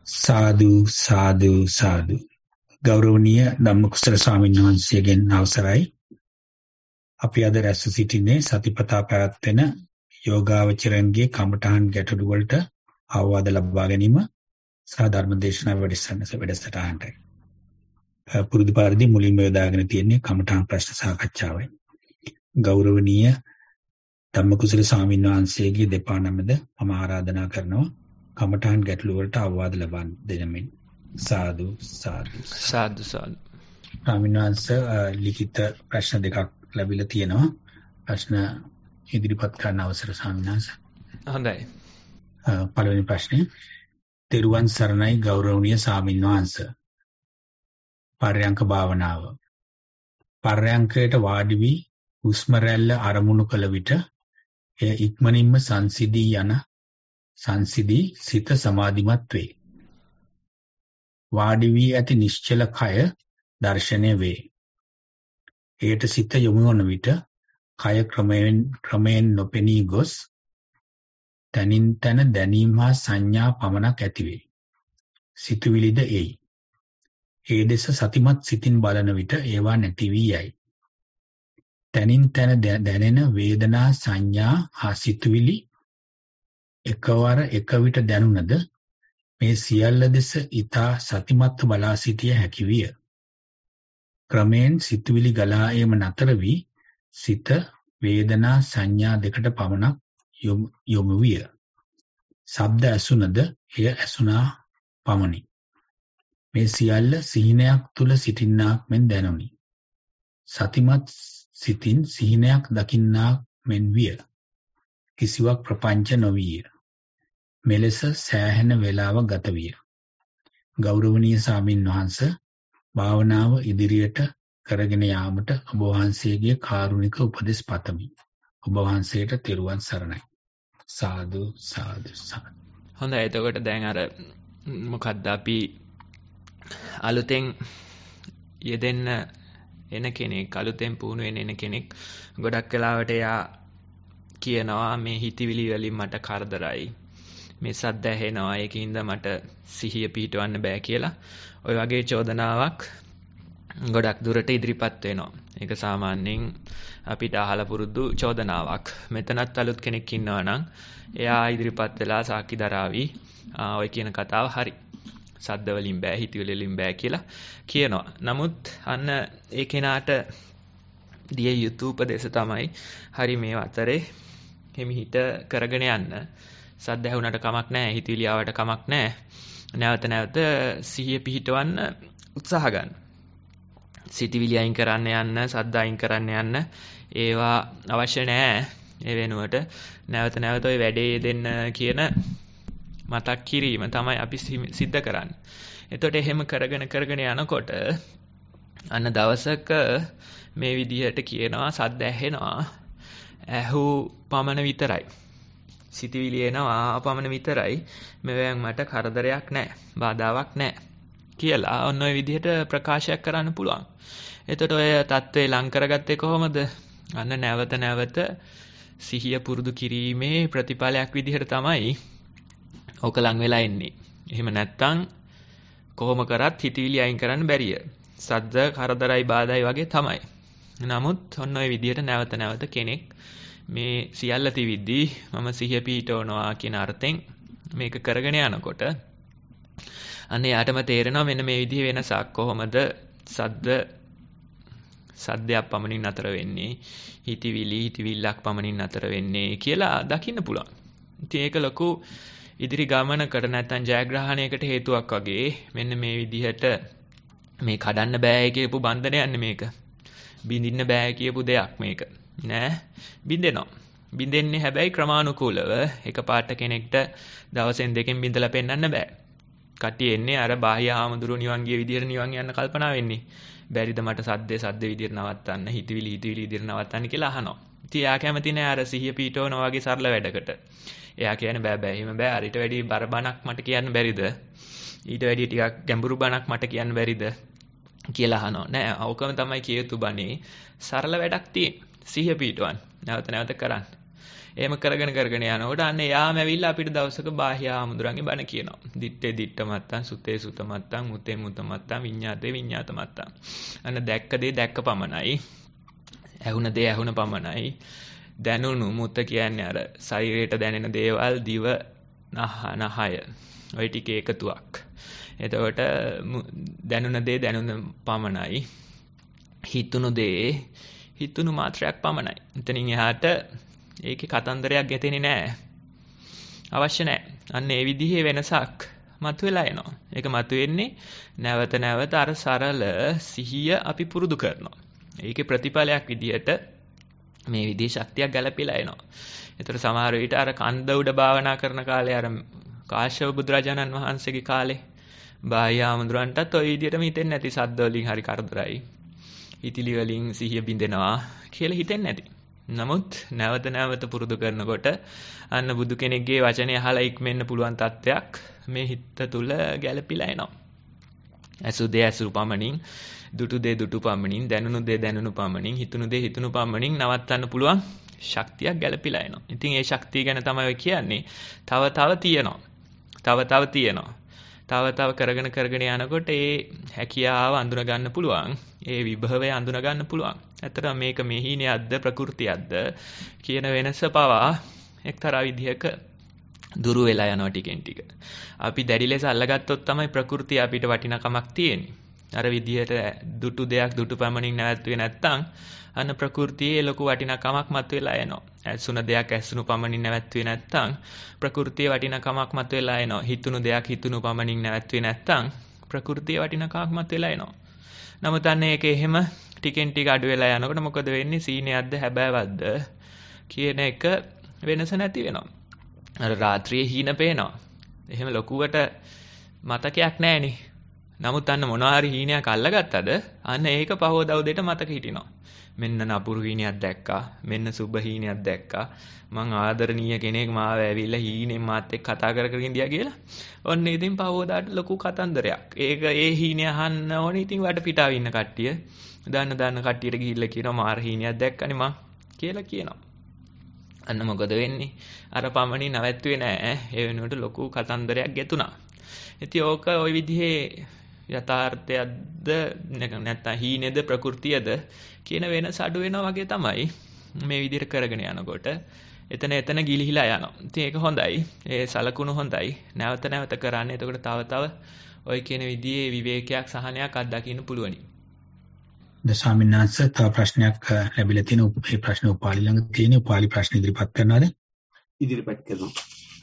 සාදු සාදු සාදු ගෞරවනීය ධම්මකුසල ස්වාමීන් වහන්සේගෙන් අවසරයි අපි අද රැස් සිටින්නේ සතිපතා පැවැත්වෙන යෝගාවචරයන්ගේ කමඨහන් ගැටළු වලට අවවාද ලබා ගැනීම සහ ධර්ම දේශනා වැඩසටහනට පුරුදු පරිදි මුලින්ම යොදාගෙන තියෙන්නේ කමඨහන් ප්‍රශ්න සාකච්ඡාවයි ගෞරවනීය ධම්මකුසල ස්වාමීන් වහන්සේගේ දෙපා නමද මම ආරාධනා කරනවා කමඨහන් ගැටළු වලට අවවාද ලබා දෙනමින් සාදු සාදු සාදු සාදු ස්වාමීන් වහන්සේ ලිඛිත ප්‍රශ්න දෙකක් ලැබිලා තියෙනවා ප්‍රශ්න ඉදිරිපත් කරන්න අවසර ස්වාමීන් වහන්සේ හොඳයි පළවෙනි ප්‍රශ්නේ තෙරුවන් සරණයි ගෞරවනීය ස්වාමීන් වහන්සේ පර්යංක භාවනාව පර්යංකයට වාඩි වී හුස්ම රැල්ල අරමුණු කළ විට එය ඉක්මනින්ම සංසිදී සිත සමාධිමත් වේ වාඩි වී ඇති නිශ්චල කය දර්ශනය වේ. එයට සිත යොමු වන විට කය ක්‍රමයෙන් නොපෙනී ගොස් තනින් තන දැනීම හා සංඥා පමණක් ඇතිවේ. සිතුවිලිද එයි. ඒ දෙස සතිමත් සිතින් බලන විට ඒවා නැති වී යයි. තනින් තන දැනෙන වේදනා සංඥා හා සිතුවිලි එකවර එක විට දැනුණද මේ සියල්ල දෙස ඊතා සතිමත්ව බලා සිටිය හැකි විය. ක්‍රමයෙන් සිතුවිලි ගලා ඒම නතර වී සිත වේදනා සංඥා දෙකට පමණක් යොමු විය. ශබ්ද ඇසුනද එය ඇසුනා පමණි. මේ සියල්ල සිහිනයක් තුල සිටින්නාක් මෙන් දැනුනි. සතිමත් සිතින් සිහිනයක් දකින්නාක් මෙන් විය. කිසිවක් ප්‍රපංච නොවිය. මෙලෙස සෑහෙන වේලාව ගත විය. ගෞරවනීය ස්වාමින් වහන්සේ භාවනාව ඉදිරියට කරගෙන යාමට ඔබ වහන්සේගේ කාරුණික උපදෙස් පතමි. ඔබ වහන්සේට තෙරුවන් සරණයි. සාදු සාදු සාදු. හොඳයි එතකොට දැන් අර මොකද්ද අපි අලුතෙන් යෙදෙන්න එන කෙනෙක් අලුතෙන් පුහුණු වෙන කෙනෙක් ගොඩක් වෙලාවට එයා කියනවා මේ හිතවිලි වලින් මට කරදරයි. මේ සද්ද ඇහෙනවා ඒකින්ද මට සිහිය පිහිටවන්න බෑ කියලා ඔය වගේ චෝදනාවක් ගොඩක් දුරට ඉදිරිපත් වෙනවා. ඒක සාමාන්‍යයෙන් අපිට අහලා පුරුදු චෝදනාවක්. මෙතනත් අලුත් කෙනෙක් ඉන්නවා නම් එයා ඉදිරිපත් වෙලා සාක්ෂි දරાવી ඔය කියන කතාව හරි. සද්ද වලින් බෑ හිතවිලි වලින් බෑ කියලා කියනවා. නමුත් අන්න ඒ කෙනාට දිය යුතු උපදේශ තමයි හරි මේ අතරේ හිමිහිට කරගෙන යන්න. සද්ද ඇහුණට කමක් නැහැ හිතවිලි ආවට කමක් නැහැ. නැවත නැවත සිහිය පිහිටවන්න උත්සාහ ගන්න. සිතවිලි අයින් කරන්න යන්න, සද්ද අයින් කරන්න යන්න ඒවා අවශ්‍ය නැහැ. ඒ වෙනුවට නැවත නැවත ওই වැඩේ දෙන්න කියන මතක් කිරීම තමයි අපි සිද්ධ කරන්නේ. එතකොට එහෙම කරගෙන යනකොට අන්න දවසක මේ විදිහට කියනවා සද්ද ඇහෙනවා. ඇහු පමණ විතරයි. සිතවිලි එනවා පමණ විතරයි. මෙවෙන් මට කරදරයක් නැහැ. බාධාවක් නැහැ. කියලා ඔන්න ඔය විදිහට ප්‍රකාශයක් කරන්න පුළුවන්. එතකොට ඔය தત્ත්වේ ලං කරගත්තේ කොහොමද? අන්න නැවත නැවත සිහිය පුරුදු කිරීමේ ප්‍රතිඵලයක් විදිහට තමයි ඕක ලං වෙලා එන්නේ. එහෙම නැත්තම් කොහොම කරත් හිතවිලි අයින් කරන්න බැරිය. සද්ද කරදරයි බාධායි වගේ තමයි. නමුත් ඔන්න ඔය විදිහට නැවත නැවත කෙනෙක් මේ සියල්ල තිවිද්දී මම සිහිය පිහිටවනවා කියන අර්ථයෙන් මේක කරගෙන යනකොට අන්න යාටම තේරෙනවා මෙන්න මේ විදිහේ වෙනසක් කොහොමද සද්දයක් පමණින් නතර වෙන්නේ හිතවිල්ලක් පමණින් නතර වෙන්නේ කියලා දකින්න පුළුවන්. ඉතින් ඒක ලොකු ඉදිරි ගමනකට නැත්නම් ජයග්‍රහණයකට හේතුවක් වගේ මෙන්න මේ විදිහට මේ කඩන්න බෑ කියපු බන්ධනයක් මේක. බින්දින්න බෑ කියපු දෙයක් මේක. නෑ බින්දෙනවා. බින්දෙන්නේ හැබැයි ක්‍රමානුකූලව එකපාරට කෙනෙක්ට දවසෙන් දෙකෙන් බින්දලා පෙන්නන්න බෑ. කට්ටිය එන්නේ අර බාහ්‍ය ආමඳුරු නිවන් ගිය විදිහට නිවන් යන්න කල්පනා වෙන්නේ. බැරිද මට සද්ද විදිහට නවත්තන්න, හිතවිලි විදිහට නවත්තන්න කියලා අහනවා. ඉතින් එයා කැමති නෑ අර සිහිය පීඨවනවා වගේ සරල වැඩකට. එයා කියන්නේ බෑ එහෙම බෑ. අර ඊට වැඩි බර බණක් මට කියන්න බැරිද? ඊට වැඩි ටිකක් ගැඹුරු බණක් මට කියන්න බැරිද? කියලා අහනවා. නෑ ඕකම තමයි කියතු බණේ. සරල වැඩක් තියෙන්නේ. සිහිය පීඨවන්න. නැවත නැවත කරන්න. එහෙම කරගෙන යනකොට අන්න යාම ඇවිල්ලා අපිට දවසක බාහ්‍ය ආමුදුරන්ගේ බණ කියනවා. දිත්තේ දිට්ට මත්තං, සුතේ සුත මත්තං, මුතේ මුත මත්තං, විඤ්ඤාතේ විඤ්ඤාත මත්තං. අන්න දැක්ක දේ දැක්ක පමණයි. ඇහුණ දේ ඇහුණ පමණයි. දැනුණු මුත කියන්නේ අර ශරීරයට දැනෙන දේවල්, දිව, නහය. ඔය ටික එකතුවක්. එතකොට දැනුණ දේ දැනුණ පමණයි. හිතුණු දේ හිතුණු මාත්‍රයක් පමණයි. එතනින් එහාට ඒකේ කතන්දරයක් ගැතෙන්නේ නැහැ. අවශ්‍ය නැහැ. අන්න ඒ විදිහේ වෙනසක් මතුවලා එනවා. ඒක මතුවෙන්නේ නැවත නැවත අර සරල සිහිය අපි පුරුදු කරනවා. ඒකේ ප්‍රතිඵලයක් විදිහට මේ විදිහේ ශක්තියක් ගැලපිලා එනවා. ඒතර සමහර විට අර කන්ද උඩ භාවනා කරන කාලේ අර කාශ්‍යප බුදුරජාණන් වහන්සේගේ කාලේ බාහ්‍ය ආමුදුරන්ටත් ওই විදිහටම හිතෙන්නේ නැති සද්ද වලින් හරි කරදරයි. හිතිලි වලින් සිහිය බින්දෙනවා කියලා හිතෙන්නේ නැති. නමුත් නැවත නැවත පුරුදු කරනකොට අන්න බුදු කෙනෙක්ගේ වචනේ අහලා ඉක්මෙන්න පුළුවන් තත්ත්වයක් මේ හිත තුල ගැලපිලා එනවා. ඇසු දේ ඇසු පමණින්, දුටු දේ දුටු පමණින්, දැනුණු දේ දැනුණු පමණින්, හිතුණු දේ හිතුණු පමණින් නවත්තන්න පුළුවන් ශක්තියක් ගැලපිලා එනවා. ඉතින් ඒ ශක්තිය ගැන තමයි ඔය කියන්නේ. තව තියෙනවා. තව කරගෙන යනකොට ඒ හැකියාව අඳුන ගන්න පුළුවන්. ඒ විභවය අඳුන ගන්න පුළුවන්. ඇත්තටම මේක මෙහිණියක්ද ප්‍රകൃතියක්ද කියන වෙනස පවා එක්තරා විදිහක දුරු වෙලා යනවා ටිකෙන් ටික. අපි දැඩි ලෙස අල්ලගත්තොත් තමයි ප්‍රകൃතිය අපිට වටිනකමක් තියෙන්නේ. අර විදිහට දුටු දෙයක් දුටු පමණින් නැවතුනේ නැත්තම් අන්න ප්‍රകൃතියේ ලොකු වටිනකමක් මතුවලා එනවා. ඇසුන දෙයක් ඇසුණු පමණින් නැවතුනේ නැත්තම් ප්‍රകൃතියේ වටිනකමක් මතුවලා එනවා. හිතුණු දෙයක් හිතුණු පමණින් නැවතුනේ නැත්තම් ප්‍රകൃතියේ වටිනකමක් මතුවලා එනවා. නමුත් අන්න ඒක එහෙම ටිකෙන් ටික අඩු වෙලා යනකොට මොකද වෙන්නේ? සීනයක්ද හැබෑවක්ද කියන එක වෙනස නැති වෙනවා. අර රාත්‍රියේ හීන පේනවා. එහෙම ලොකුවට මතකයක් නැහෙනේ. නමුත් අන්න මොනවා හරි හීනයක් අල්ලගත්තද අන්න ඒක පහවදා උදේට මතක හිටිනවා. මෙන්න නපුරු හීනයක් දැක්කා. මෙන්න සුබ හීනයක් දැක්කා. මං ආදරණීය කෙනෙක් මාව ඇවිල්ලා හීනෙන් මාත් එක්ක කතා කරගෙන ඉඳියා කියලා. ඔන්න ඉතින් පහවදාට ලොකු කතන්දරයක්. ඒක ඒ හීනේ අහන්න ඕනේ ඉතින් වටපිටාව ඉන්න කට්ටිය. දාන්න කට්ටියට ගිහිල්ලා කියනවා මාර හීනයක් දැක්කනේ මං කියලා කියනවා. අන්න මොකද වෙන්නේ? අර පමණින් නැවැත්තුවේ නෑ. ඒ වෙනුවට ලොකු කතන්දරයක් ගෙතුණා. ඉතින් ඕක ওই විදිහේ යථාර්ථයක්ද නැත්නම් හීනේද ප්‍රകൃතියද කියන වෙනස අඩු වෙනවා වගේ තමයි මේ විදිහට කරගෙන යනකොට එතන ගිලිහිලා යනවා. ඉතින් ඒක හොඳයි. ඒ සලකුණු හොඳයි. නැවත නැවත කරන්නේ. එතකොට තව ওই කියන විදිහේ විවේකයක් සහනයක් අත්දකින්න පුළුවනි. ස්වාමීන් වහන්සේ තව ප්‍රශ්නයක් ලැබිලා තියෙන මේ ප්‍රශ්න උපාලි ළඟ තියෙන උපාලි ප්‍රශ්න ඉදිරිපත් කරනවාද? ඉදිරිපත් කරනවා.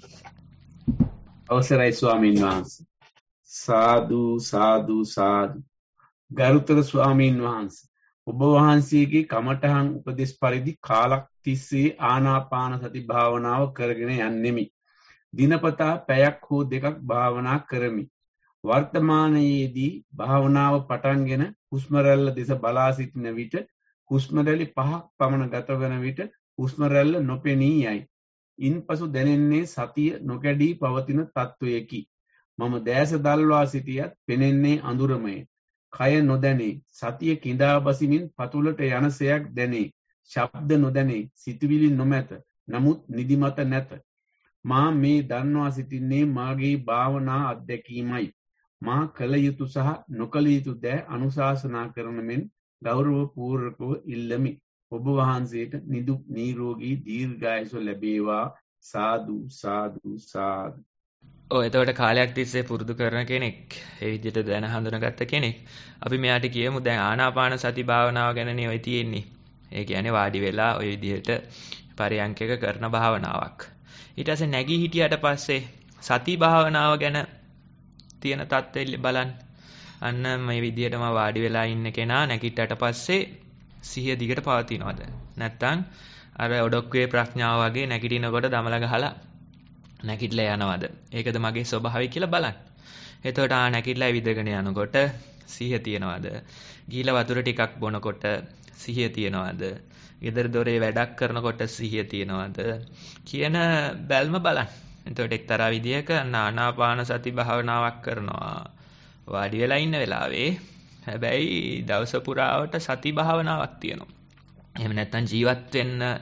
අවසරයි ස්වාමීන් වහන්සේ. සාදු සාදු සාදු. ගරුතර ස්වාමීන් වහන්සේ, ඔබ වහන්සේගේ කමඨහන් උපදේශ පරිදි කාලක් තිස්සේ ආනාපාන සති භාවනාව කරගෙන යන්නෙමි. දිනපතා පැයක් හෝ දෙකක් භාවනා කරමි. වර්තමානයේදී භාවනාව පටන්ගෙන හුස්ම රැල්ල දෙස බලා සිටින විට හුස්ම රැලි 5ක් පමණ ගත වන විට හුස්ම රැල්ල නොපෙනී යයි. ඉන්පසු දැනෙන්නේ සතිය නොකැඩී පවතින තත්වයකි. මම දැස දල්වා සිටියත් පෙනෙන්නේ අඳුරමය. කය නොදැනේ. සතිය කිඳා බසිමින් පතුලට යනසයක් දැනේ. ශබ්ද නොදැනේ. සිතුවිලි නොමැත. නමුත් නිදිමත නැත. මා මේ දන්වා සිටින්නේ මාගේ භාවනා අත්දැකීමයි. මා කළ යුතු සහ නොකළ යුතු දෑ අනුශාසනා කරන මෙන් ගෞරවපූර්වකව ඉල්ලමි. ඔබ වහන්සේට නිදුක් නිරෝගී දීර්ඝායුෂ ලැබේවා. සාදු සාදු සාදු. එතකොට කාලයක් තිස්සේ පුරුදු කරන කෙනෙක්, ඒ විදිහට දැන හඳුනාගත්ත කෙනෙක්, අපි මෙයාට කියමු දැන් ආනාපාන සති භාවනාව ගැනනේ ඔය තියෙන්නේ. ඒ කියන්නේ වාඩි වෙලා ඔය විදිහට පරයන්කක කරන භාවනාවක්. ඊට පස්සේ නැගී හිටියට පස්සේ සති භාවනාව ගැන තියෙන தත්ත්වය බලන්න. අන්න මේ විදිහටම වාඩි වෙලා ඉන්න කෙනා නැගිට්ටට පස්සේ සිහිය දිගට පවතිනවද? නැත්නම් අර ඔඩොක්කුවේ ප්‍රඥාව වගේ නැගිටිනකොට දමල ගහලා නැගිටලා යනවද? ඒකද මගේ ස්වභාවය කියලා බලන්න. එතකොට නැගිටලා විදගෙන යනකොට සිහිය තියනවද? ගිහිලා වතුර ටිකක් බොනකොට සිහිය තියනවද? ගෙදර දොරේ වැඩක් කරනකොට සිහිය තියනවද කියන බැල්ම බලන්න. එතකොට එක්තරා විදියක ආනාපාන සති භාවනාවක් කරනවා වාඩි වෙලා ඉන්න වෙලාවේ. හැබැයි දවස පුරාවට සති භාවනාවක් තියෙනවා. එහෙම නැත්නම් ජීවත් වෙන්න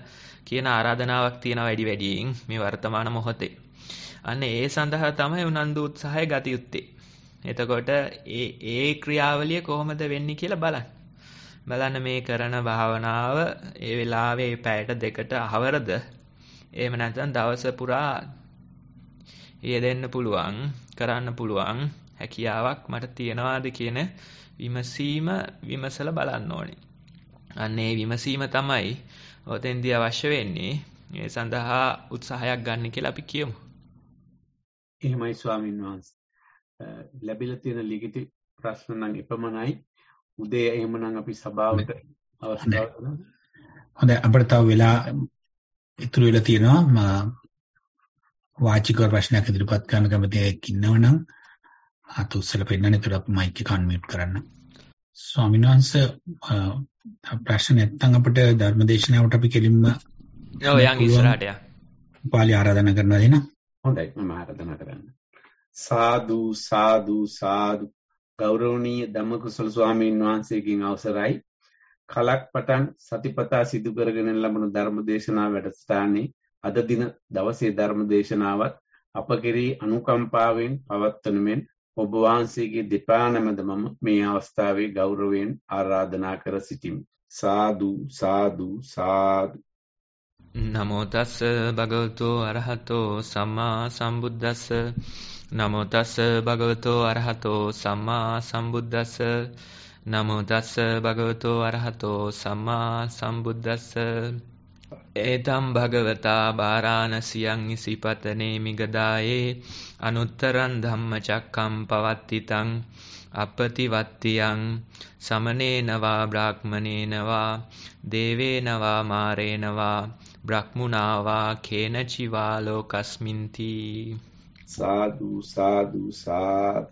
කියන ආරාධනාවක් තියෙනවා වැඩියෙන් මේ වර්තමාන මොහොතේ. අන්න ඒ සඳහා තමයි උනන්දු උත්සාහය ගත යුත්තේ. එතකොට ඒ ක්‍රියාවලිය කොහොමද වෙන්නේ කියලා බලන්න මේ කරන භාවනාව ඒ වෙලාවේ පැයට දෙකට අවරද එහෙම නැත්නම් දවස පුරා යෙදෙන්න පුළුවන් කරන්න පුළුවන් හැකියාවක් මට තියනවාද කියන විමසලා බලන්න ඕනේ. අන්න ඒ විමසීම තමයි ඔතෙන්දී අවශ්‍ය වෙන්නේ. ඒ සඳහා උත්සාහයක් ගන්න කියලා අපි කියමු. එහෙමයි ස්වාමීන් වහන්සේ. ලැබිලා තියෙන ලිඛිත ප්‍රශ්න නම් එපමණයි. උදේ එහෙමනම් අපි සභාවට අවස්ථාව දෙනවා. හොඳයි අපිට තව වෙලා ඉතුරු වෙලා තියෙනවා. වාචික ප්‍රශ්නයක් ඉදිරිපත් කරන්න කැමති අයෙක් ඉන්නවනම් අත උස්සලා පෙන්නන්න. ඒකට අපි මයික් එක අන්මියුට් කරන්න. ස්වාමීන් වහන්සේ ප්‍රශ්න නැත්නම් අපිට ධර්මදේශනාවට අපි කෙලින්ම යන් ඉස්සරහට යන්න. පාලි ආරාධනා කරනවා දෙන්න. හොඳයි මම ආරාධනා කරන්න. සාදු සාදු සාදු ගෞරවනීය ධම්මකුසල ස්වාමීන් වහන්සේගෙන් අවසරයි. කලක් පටන් සතිපතා සිදු කරගෙන ලබන ධර්මදේශනා වැඩසටහනේ අද දින දවසේ ධර්මදේශනාවත් අප කෙරෙහි අනුකම්පාවෙන් පවත්වන මෙන් ඔබ වහන්සේගේ දෙපා නැමද මම මේ අවස්ථාවේ ගෞරවයෙන් ආරාධනා කර සිටිමි. සාදු සාදු සාදු. නමෝ තස්ස භගවතෝ අරහතෝ සම්මා සම්බුද්දස්ස. නමෝ තස්ස භගවතෝ අරහතෝ සම්මා සම්බුද්දස්ස. නමෝ තස්ස භගවතෝ අරහතෝ සම්මා සම්බුද්දස්ස. ඒතම් භගවතා බාරාණසියං ඉසිපතනේ මිගදායේ අනුත්තරං ධම්මචක්කම් පවත්තිතං අපතිවත්තියං සමනේනවා බ්‍රාහ්මනේනවා දේවේනවා මාරේනවා බ්‍රහ්මුණාවා කේනචිවා ලෝකස්මින්ති. සාදු සාදු සාදු.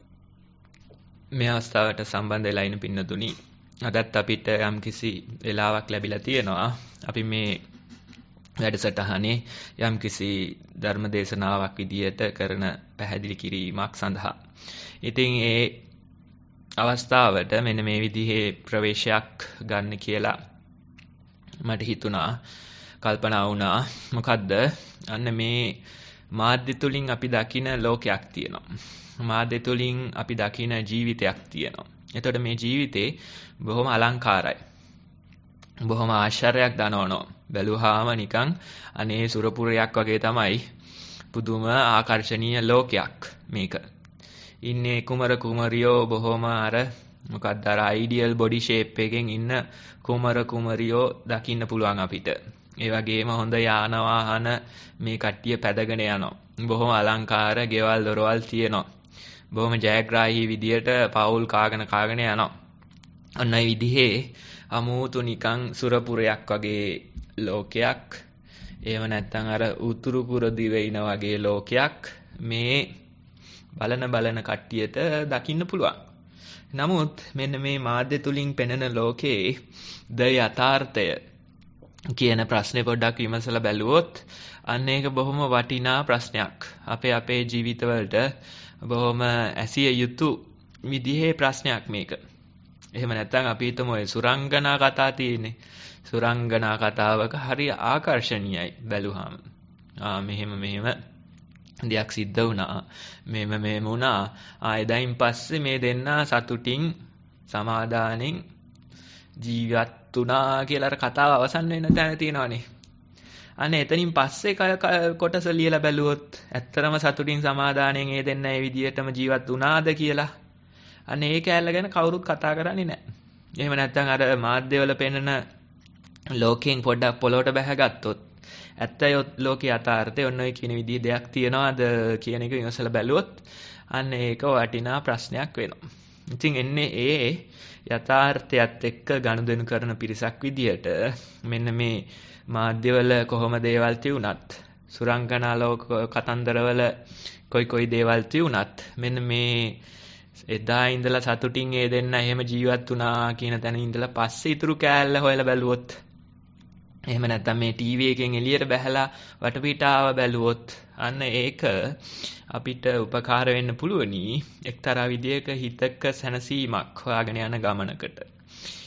මේ අවස්ථාවට සම්බන්ධ වෙලා ඉන්න පින්නතුනි, අදත් අපිට යම්කිසි වෙලාවක් ලැබිලා තියෙනවා. අපි මේ වැඩසටහනේ යම්කිසි ධර්ම දේශනාවක් විදියට කරන පැහැදිලි කිරීමක් සඳහා. ඉතින් ඒ අවස්ථාවට මෙන්න මේ විදිහේ ප්‍රවේශයක් ගන්න කියලා මට හිතුණා, කල්පනා වුණා. මොකද්ද? අන්න මේ මාධ්‍ය තුලින් අපි දකින ලෝකයක් තියෙනවා. මාධ්‍ය තුලින් අපි දකින ජීවිතයක් තියෙනවා. එතකොට මේ ජීවිතේ බොහොම අලංකාරයි. බොහොම ආශ්චර්යයක් දනවනවා. බැලුවාම නිකන් අනේ සුරපුරයක් වගේ තමයි. පුදුම ආකර්ශනීය ලෝකයක් මේක. ඉන්නේ කුමර කුමරියෝ බොහොම අර මොකක්ද අර අයිඩියල් බොඩි ෂේප් එකකින් ඉන්න කුමර කුමරියෝ දකින්න පුළුවන් අපිට. ඒ වගේම හොඳ යාන වාහන මේ කට්ටිය පැදගෙන යනවා. බොහොම අලංකාර ගෙවල් දොරවල් තියෙනවා. බොහොම ජයග්‍රාහී විදියට පවුල් කාගෙන යනවා. අන්න ඒ විදිහේ අමූතු නිකන් සුරපුරයක් වගේ ලෝකයක්. එහෙම නැත්නම් අර උතුරු පුර දිවයින වගේ ලෝකයක් මේ බලන කට්ටියට දකින්න පුළුවන්. නමුත් මෙන්න මේ මාධ්‍ය තුලින් පෙනෙන ලෝකේ ද යථාර්ථය කියන ප්‍රශ්නේ පොඩ්ඩක් විමසලා බැලුවොත් අන්න ඒක බොහොම වටිනා ප්‍රශ්නයක්. අපේ ජීවිතවලට බොහොම ඇසිය යුතු විදිහේ ප්‍රශ්නයක් මේක. එහෙම නැත්නම් අපි හිතමු ඔය සුරංගනා කතා තියෙන්නේ. සුරංගනා කතාවක හරි ආකර්ශනීයයි බැලුවාම. මෙහෙම දෙයක් සිද්ධ වුණා. මෙහෙම වුණා. එදායින් පස්සේ මේ දෙන්නා සතුටින් සමාදානෙන් ජීවත් වුණා කියලා අර කතාව අවසන් වෙන තැන තියෙනවානේ. අනේ එතනින් පස්සේ කොටස ලියලා බැලුවොත් ඇත්තරම සතුටින් සමාදානෙන් ඒ දෙන්න ඒ විදිහටම ජීවත් වුණාද කියලා අනේ ඒ කැලල ගැන කවුරුත් කතා කරන්නේ නැහැ. එහෙම නැත්නම් අර මාධ්‍යවල පෙන්නන ලෝකයෙන් පොඩ්ඩක් පොළොවට බැහැගත්තොත් ඇත්තයි ලෝකේ යථාර්ථය ඔන්න ඔය කියන විදිහේ දෙයක් තියනවාද කියන එක විමසලා බැලුවොත් අන්න ඒක වටිනා ප්‍රශ්නයක් වෙනවා. ඉතින් එන්නේ ඒ යථාර්ථයත් එක්ක ගනුදෙනු කරන පිරිසක් විදියට මෙන්න මේ මාධ්‍යවල කොහොම දේවල් තියුණත් සුරංගනා ලෝක කතන්දරවල කොයි දේවල් තියුණත් මෙන්න මේ එදා ඉඳලා සතුටින් ඒ දෙන්න එහෙම ජීවත් වුණා කියන තැන ඉඳලා පස්සේ ඉතුරු කෑල්ල හොයලා බැලුවොත් එහෙම නැත්නම් මේ ටීවී එකෙන් එළියට බැහැලා වටපිටාව බැලුවොත් අන්න ඒක අපිට උපකාර වෙන්න පුළුවනි එක්තරා විදියක හිතක සැනසීමක් හොයාගෙන යන ගමනකට.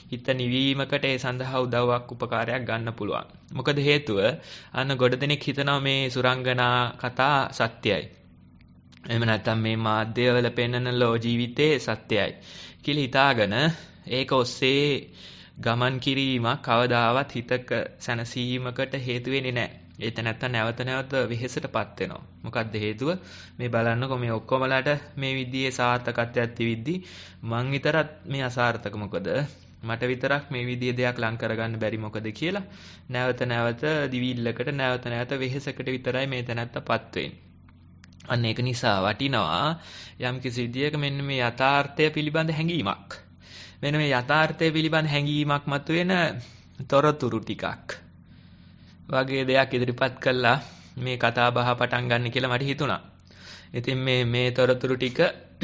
හිත නිවීමකට ඒ සඳහා උදව්වක් උපකාරයක් ගන්න පුළුවන්. මොකද හේතුව අන්න ගොඩ දෙනෙක් හිතනවා මේ සුරංගනා කතා සත්‍යයි. එහෙම නැත්නම් මේ මාධ්‍යවල පෙන්වන ලෝ ජීවිතේ සත්‍යයි කියලා හිතාගෙන ඒක ඔස්සේ ගමන් කිරීමක් කවදාවත් හිතක සැනසීමකට හේතු වෙන්නේ නැහැ. ඒත නැත්තම් නැවත නැවත වෙහෙසටපත් වෙනවා. මොකද්ද හේතුව? මේ බලන්නකො මේ ඔක්කොමලට මේ විදිහේ සාර්ථකත්වයක් තිබිද්දි මං විතරක් මේ අසාර්ථක මොකද? මට විතරක් මේ විදිහේ දෙයක් ලං කරගන්න බැරි මොකද කියලා නැවත නැවත දිවිල්ලකට නැවත නැවත වෙහෙසකට විතරයි මේ තැනත්තපත් වෙන්නේ. අන්න ඒක නිසා වටිනවා යම් කිසි විදියක මෙන්න මේ යථාර්ථය පිළිබඳ හැඟීමක්. මෙන්න මේ යථාර්ථය පිළිබඳ හැඟීමක් මතුවෙන තොරතුරු ටිකක් වගේ දෙයක් ඉදිරිපත් කළා මේ කතා බහ පටන් ගන්න කියලා මට හිතුණා. ඉතින් මේ තොරතුරු ටික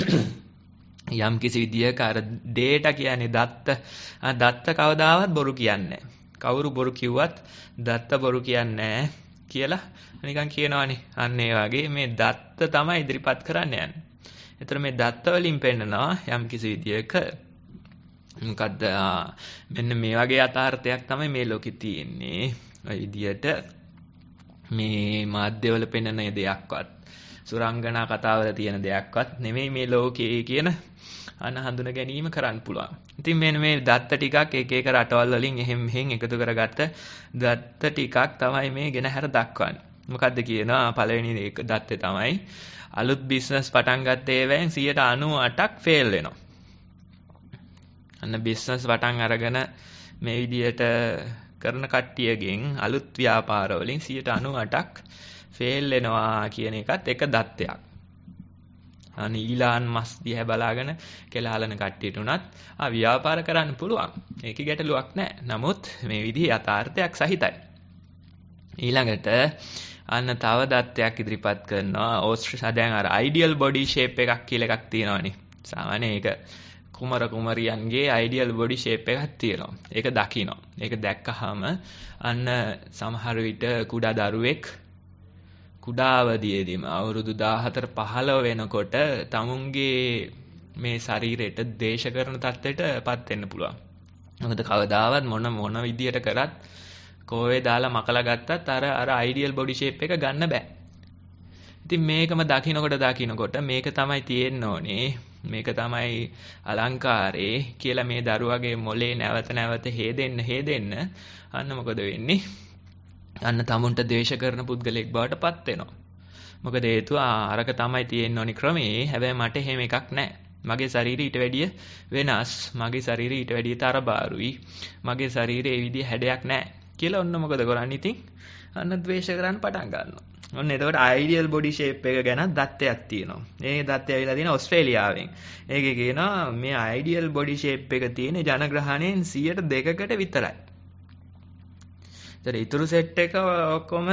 යම් කිසි විදියක අර ඩේටා කියන්නේ දත්ත කවදාවත් බොරු කියන්නේ නැහැ. කවුරු බොරු කිව්වත් දත්ත බොරු කියන්නේ නැහැ කියලා නිකන් කියනවනේ. අන්න ඒ වගේ මේ දත්ත තමයි ඉදිරිපත් කරන්න යන්නේ. ඒතර මේ දත්ත වලින් පෙන්නනවා යම් කිසි විදියක මොකද්ද මෙන්න මේ වගේ යථාර්ථයක් තමයි මේ ලෝකෙ තියෙන්නේ. ඔය විදියට මේ මාධ්‍යවල පෙන්වන දෙයක්වත් සුරංගනා කතාවල තියෙන දෙයක්වත් නෙමෙයි මේ ලෝකයේ කියන අන හඳුන ගැනීම කරන්න පුළුවන්. ඉතින් මෙන්න මේ දත්ත ටිකක් එක එක රටවල් වලින් එහෙන් එකතු කරගත්ත දත්ත ටිකක් තමයි මේ ගෙනහැර දක්වන්නේ. මොකද්ද කියනවා පළවෙනි දත්තේ තමයි අලුත් බිස්නස් පටන් ගත්ත ඒවායින් 98%ක් ෆේල් වෙනවා. අන්න බිස්නස් පටන් අරගෙන මේ විදියට කරන කට්ටියගෙන් අලුත් ව්‍යාපාර වලින් 98%ක් ෆේල් වෙනවා කියන එකත් එක දත්තයක්. අනේ ඊලාන් මස් දිහා බලාගෙන කෙලාලන කට්ටියට උනත් ව්‍යාපාර කරන්න පුළුවන්. ඒකේ ගැටලුවක් නැහැ. නමුත් මේ විදිහේ යථාර්ථයක් සහිතයි. ඊළඟට අන්න තව දත්තයක් ඉදිරිපත් කරනවා. ඕස්ට්‍රේලියා දැන් අර අයිඩියල් බොඩි ෂේප් එකක් කියලා එකක් තියෙනවනේ. සාමාන්‍ය ඒක කුමර කුමරියන්ගේ අයිඩියල් බොඩි ෂේප් එකක් තියෙනවා. ඒක දකිනවා. ඒක දැක්කහම අන්න සමහර විට කුඩා දරුවෙක් කුඩා අවදියේදීම අවුරුදු 14 15 වෙනකොට තමුන්ගේ මේ ශරීරයට දේශ කරන තත්ත්වයටපත් වෙන්න පුළුවන්. මොකද කවදාවත් මොන විදියට කරත් කෝවේ දාලා මකලා ගත්තත් අර අයිඩියල් බොඩි ෂේප් එක ගන්න බෑ. ඉතින් මේකම දකින්නකොට මේක තමයි තියෙන්න ඕනේ. මේක තමයි අලංකාරේ කියලා මේ දරුවගේ මොලේ නැවත නැවත හේදෙන්න අන්න මොකද වෙන්නේ? අන්න තමුන්ට ද්වේෂ කරන පුද්ගලෙක් බවට පත් වෙනවා. මොකද හේතුව අරක තමයි තියෙන්න ඕනි ක්‍රමේ. හැබැයි මට එහෙම එකක් නැහැ. මගේ ශරීරය ඊට වැඩිය වෙනස්. මගේ ශරීරය ඊට වැඩිය තරබාරුයි. මගේ ශරීරයේ ඒ විදිහ හැඩයක් නැහැ කියලා ඔන්න මොකද කරන්නේ ඉතින්? අන්න ද්වේෂ කරන්න පටන් ගන්නවා. ඔන්න එතකොට අයිඩියල් බොඩි ෂේප් එක ගැන දත්තයක් තියෙනවා. මේ දත්තය ඇවිල්ලා තියෙන ඕස්ට්‍රේලියාවෙන්. ඒකේ කියනවා මේ අයිඩියල් බොඩි ෂේප් එක තියෙන ජනග්‍රහණයෙන් 2%කට විතරයි. ඒතර ඊතුරු සෙට් එක ඔක්කොම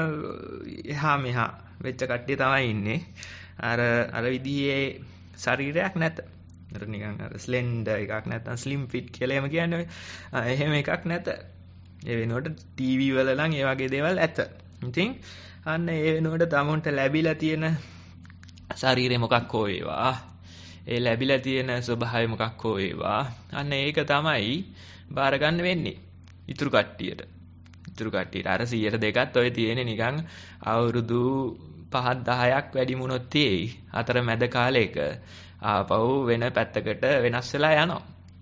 එහා මෙහා වෙච්ච කට්ටිය තමයි ඉන්නේ. අර විදිහේ ශරීරයක් නැත. අර නිකන් අර ස්ලෙන්ඩර් එකක් නැත්නම් ස්ලිම් ෆිට් කියලා එහෙම කියන්නේ. එහෙම එකක් නැත. ඒ වෙනුවට ටීවී වල නම් ඒ වගේ දේවල් ඇත. ඉතින් අන්න ඒ වෙනුවට තමුන්ට ලැබිලා තියෙන ශරීරය මොකක් හෝ වේවා. ඒ ලැබිලා තියෙන ස්වභාවය මොකක් හෝ වේවා. අන්න ඒක තමයි බාර ගන්න වෙන්නේ. ඊතුරු කට්ටියට අර 102ත් ඔය තියෙන්නේ නිකන් අවුරුදු 5-10ක් වැඩි මුණොත් තියෙයි. අතර මැද කාලයක ආපහු වෙන පැත්තකට වෙනස් වෙලා යනවා.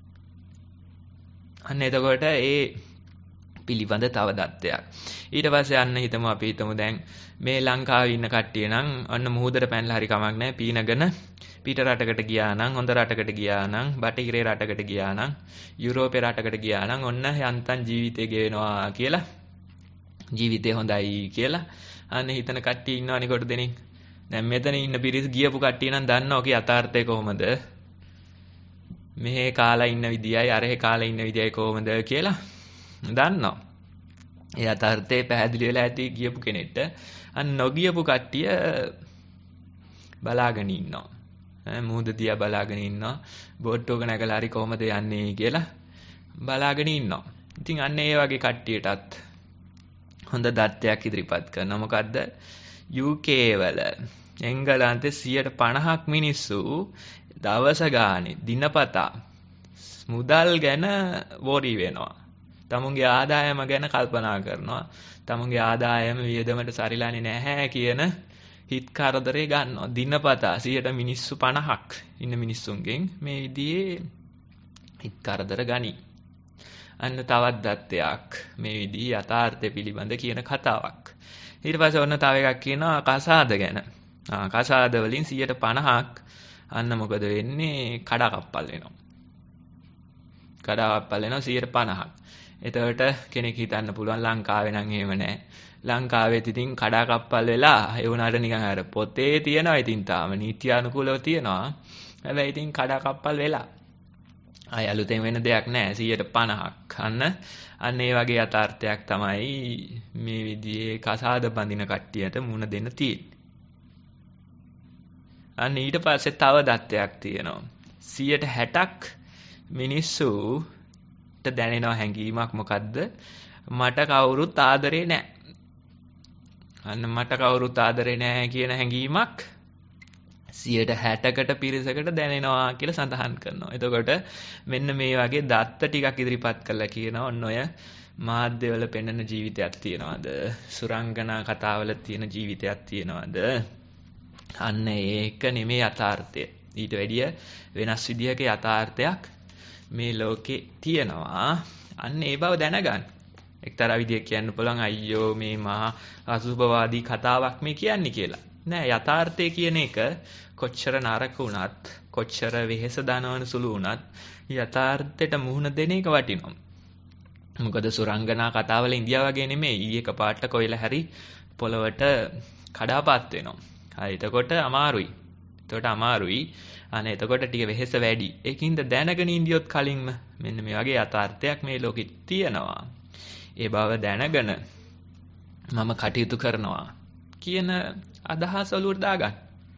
අන්න එතකොට ඒ පිළිබඳ තව දත්තයක්. ඊට පස්සේ අන්න අපි හිතමු දැන් මේ ලංකාවේ ඉන්න කට්ටිය නම් අන්න මුහුදට පැනලා හරි කමක් නැහැ. පීනගෙන පිට රටකට ගියා නම් හොඳ රටකට ගියා නම් බටහිරේ රටකට ගියා නම් යුරෝපේ රටකට ගියා නම් ඔන්න යන්තම් ජීවිතේ ගෙවෙනවා කියලා ජීවිතේ හොඳයි කියලා අන්න හිතන කට්ටිය ඉන්නවනේ කොට දෙනින්. දැන් මෙතන ඉන්න පිරිස ගියපු කට්ටිය නම් දන්නවා ඔකේ යථාර්ථය කොහොමද? මෙහෙ කාලා ඉන්න විදියයි අරහෙ කාලා ඉන්න විදියයි කොහොමද කියලා දන්නවා. ඒ යථාර්ථය පැහැදිලි වෙලා ඇති ගියපු කෙනෙක්ට. අන්න නොගියපු කට්ටිය බලාගෙන ඉන්නවා. මුහුද දිහා බලාගෙන ඉන්නවා. බෝට්ටුවක නැගලා හරි කොහොමද යන්නේ කියලා බලාගෙන ඉන්නවා. ඉතින් අන්න ඒ වගේ කට්ටියටත් හොඳ දත්තයක් ඉදිරිපත් කරනවා. මොකද්ද? UK වල එංගලන්තේ 50% මිනිස්සු දවස ගානේ දිනපතා මුදල් ගැන වොරි වෙනවා. තමුන්ගේ ආදායම ගැන කල්පනා කරනවා. තමුන්ගේ ආදායම වියදමට සරිලානේ නැහැ කියන හිත් කරදරේ ගන්නවා. දිනපතා 100ට මිනිස්සු 50ක් ඉන්න මිනිස්සුන්ගෙන් මේ විදිහේ හිත් කරදර ගනි. අන්න තවත් දත්තයක් මේ විදිහේ යථාර්ථය පිළිබඳ කියන කතාවක්. ඊට පස්සේ ඔන්න තව එකක් කියනවා කසාද ගැන. කසාද වලින් 150ක් අන්න මොකද වෙන්නේ? කඩාකප්පල් වෙනවා. කඩාකප්පල් වෙනවා 150ක්. එතකොට කෙනෙක් හිතන්න පුළුවන් ලංකාවේ නම් එහෙම නැහැ. ලංකාවෙත් ඉතින් කඩාකප්පල් වෙලා ඒ වුණාට නිකන් අර පොතේ තියනවා ඉතින් තාම නීත්‍යානුකූලව තියනවා. හැබැයි ඉතින් කඩාකප්පල් වෙලා. ආය අලුතෙන් වෙන දෙයක් නැහැ 150ක්. අන්න ඒ වගේ යථාර්ථයක් තමයි මේ විදිහේ කසාද බඳින කට්ටියට මුණ දෙන්න තියෙන්නේ. අන්න ඊට පස්සේ තව දත්තයක් තියෙනවා. 60ක් මිනිස්සුට දැනෙන හැඟීමක් මොකද්ද? මට කවුරුත් ආදරේ නැහැ. අන්න මට කවුරුත් ආදරේ නැහැ කියන හැඟීමක් 60කට පිරිසකට දැනෙනවා කියලා සඳහන් කරනවා. එතකොට මෙන්න මේ වගේ දත්ත ටිකක් ඉදිරිපත් කරලා කියනවා ඔන්න ඔය මාධ්‍යවල පෙන්වන ජීවිතයක් තියනවාද? සුරංගනා කතාවල තියෙන ජීවිතයක් තියනවාද? අන්න ඒක නෙමේ යථාර්ථය. ඊට වැඩිය වෙනස් විදිහක යථාර්ථයක් මේ ලෝකේ තියෙනවා. අන්න ඒ බව දැනගන්න. එක්තරා විදිහක් කියන්න පුළුවන් අයියෝ මේ මහා අසුභවාදී කතාවක් මේ කියන්නේ කියලා. නෑ යථාර්ථය කියන එක කොච්චර නරක වුණත් කොච්චර වෙහෙස දනවන සුළු වුණත් යථාර්ථයට මුහුණ දෙන එක වටිනවා. මොකද සුරංගනා කතාවල ඉන්දියාව වගේ නෙමෙයි. ඊයේ කපාට කොයිල හැරි පොළවට කඩාපත් වෙනවා. හරි එතකොට අමාරුයි. අනේ එතකොට ටික වෙහෙස වැඩි. ඒකින්ද දැනගෙන ඉන්දියොත් කලින්ම මෙන්න මේ වගේ යථාර්ථයක් මේ ලෝකෙ තියෙනවා. ඒ බව දැනගෙන මම කටයුතු කරනවා කියන අදහස ඔලුවට දාගන්න.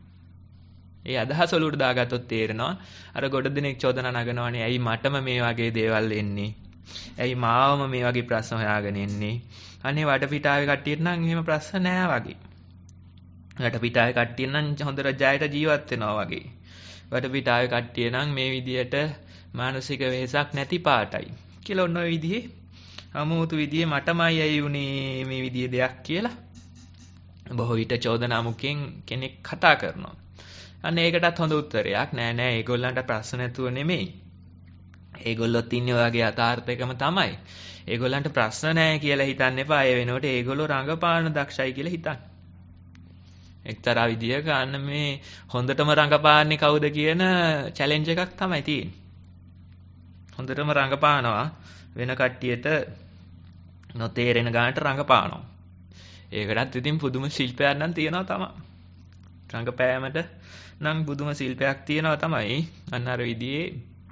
ඒ අදහස ඔලුවට දාගත්තොත් තේරෙනවා අර ගොඩ දෙනෙක් චෝදනා නගනවානේ ඇයි මටම මේ වගේ දේවල් එන්නේ? ඇයි මාවම මේ වගේ ප්‍රශ්න හොයාගෙන එන්නේ? අනේ වටපිටාවේ කට්ටියට නම් එහෙම ප්‍රශ්න නෑ වගේ. වටපිටාවේ කට්ටිය නම් හොඳට ජයට ජීවත් වෙනවා වගේ. වටපිටාවේ කට්ටිය නම් මේ විදියට මානසික වෙහසක් නැති පාටයි කියලා ඔන්න ඔය විදිහේ අමුතු විදිහේ මටමයි ඇයි උනේ මේ විදිහේ දෙයක් කියලා බොහෝ විට චෝදනා මුඛයෙන් කෙනෙක් කතා කරනවා. අන්න ඒකටත් හොඳ උත්තරයක් නෑ ඒගොල්ලන්ට ප්‍රශ්න නැතුව නෙමෙයි. ඒගොල්ලොත් ඉන්නේ ඔයගේ යථාර්ථයකම තමයි. ඒගොල්ලන්ට ප්‍රශ්න නෑ කියලා හිතන්න එපා. ඒ වෙනකොට ඒගොල්ලෝ රංගපාන දක්ෂයි කියලා හිතන්න. එක්තරා විදියක අන්න මේ හොඳටම රංගපාන්නේ කවුද කියන චැලෙන්ජ් එකක් තමයි තියෙන්නේ. හොඳටම රංගපානවා වෙන කට්ටියට නොතේරෙන ගානට රංගපානවා. ඒකටත් ඉතින් පුදුම ශිල්පයක් නම් තියෙනවා තමයි. රංගපෑමට නම් පුදුම ශිල්පයක් තියෙනවා තමයි. අන්න අර විදිහේ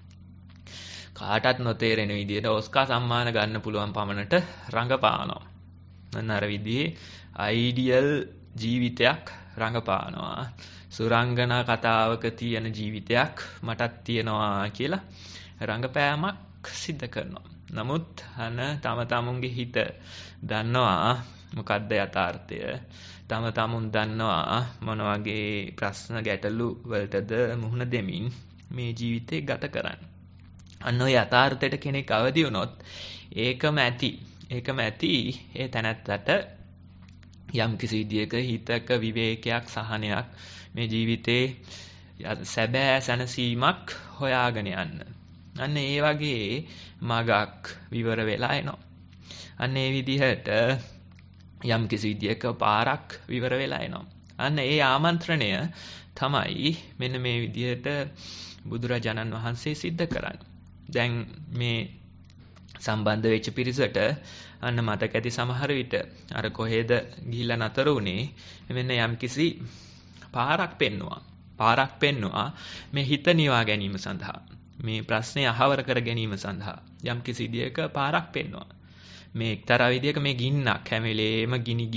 කාටත් නොතේරෙන විදිහට ඔස්කා සම්මාන ගන්න පුළුවන් පමණට රංගපානවා. අන්න අර විදිහේ අයිඩියල් ජීවිතයක් රංගපානවා. සුරංගනා කතාවක තියෙන ජීවිතයක් මටත් තියෙනවා කියලා රංගපෑමක් සිද්ධ කරනවා. නමුත් අන තම තමුන්ගේ හිත දන්නවා මොකද්ද යථාර්ථය. තම තමුන් දන්නවා මොන වගේ ප්‍රශ්න ගැටලු වලටද මුහුණ දෙමින් මේ ජීවිතේ ගත කරන්නේ. අන්න ඔය යථාර්ථයට කෙනෙක් අවදි වුණොත් ඒකම ඇති ඒ තැනැත්තට යම් කිසි විදියක හිතක විවේකයක් සහනයක් මේ ජීවිතේ සැබෑ සැනසීමක් හොයාගෙන යන්න. අන්න ඒ වගේ මගක් විවර වෙලා එනවා. අන්න ඒ විදිහට යම් කිසි විදියක පාරක් විවර වෙලා එනවා. අන්න ඒ ආමන්ත්‍රණය තමයි මෙන්න මේ විදිහට බුදුරජාණන් වහන්සේ සිද්ධ කරන්නේ. දැන් මේ සම්බන්ධ වෙච්ච පිරිසට අන්න මතක ඇති සමහර විට අර කොහෙද ගිහිල්ලා නතර වුණේ මෙන්න යම්කිසි පාරක් පෙන්නවා මේ හිත නිවා ගැනීම සඳහා මේ ප්‍රශ්නේ අහවර කර ගැනීම සඳහා යම්කිසි විදියක පාරක් පෙන්නවා. මේ එක්තරා විදියක මේ ගින්නක් හැම වෙලේම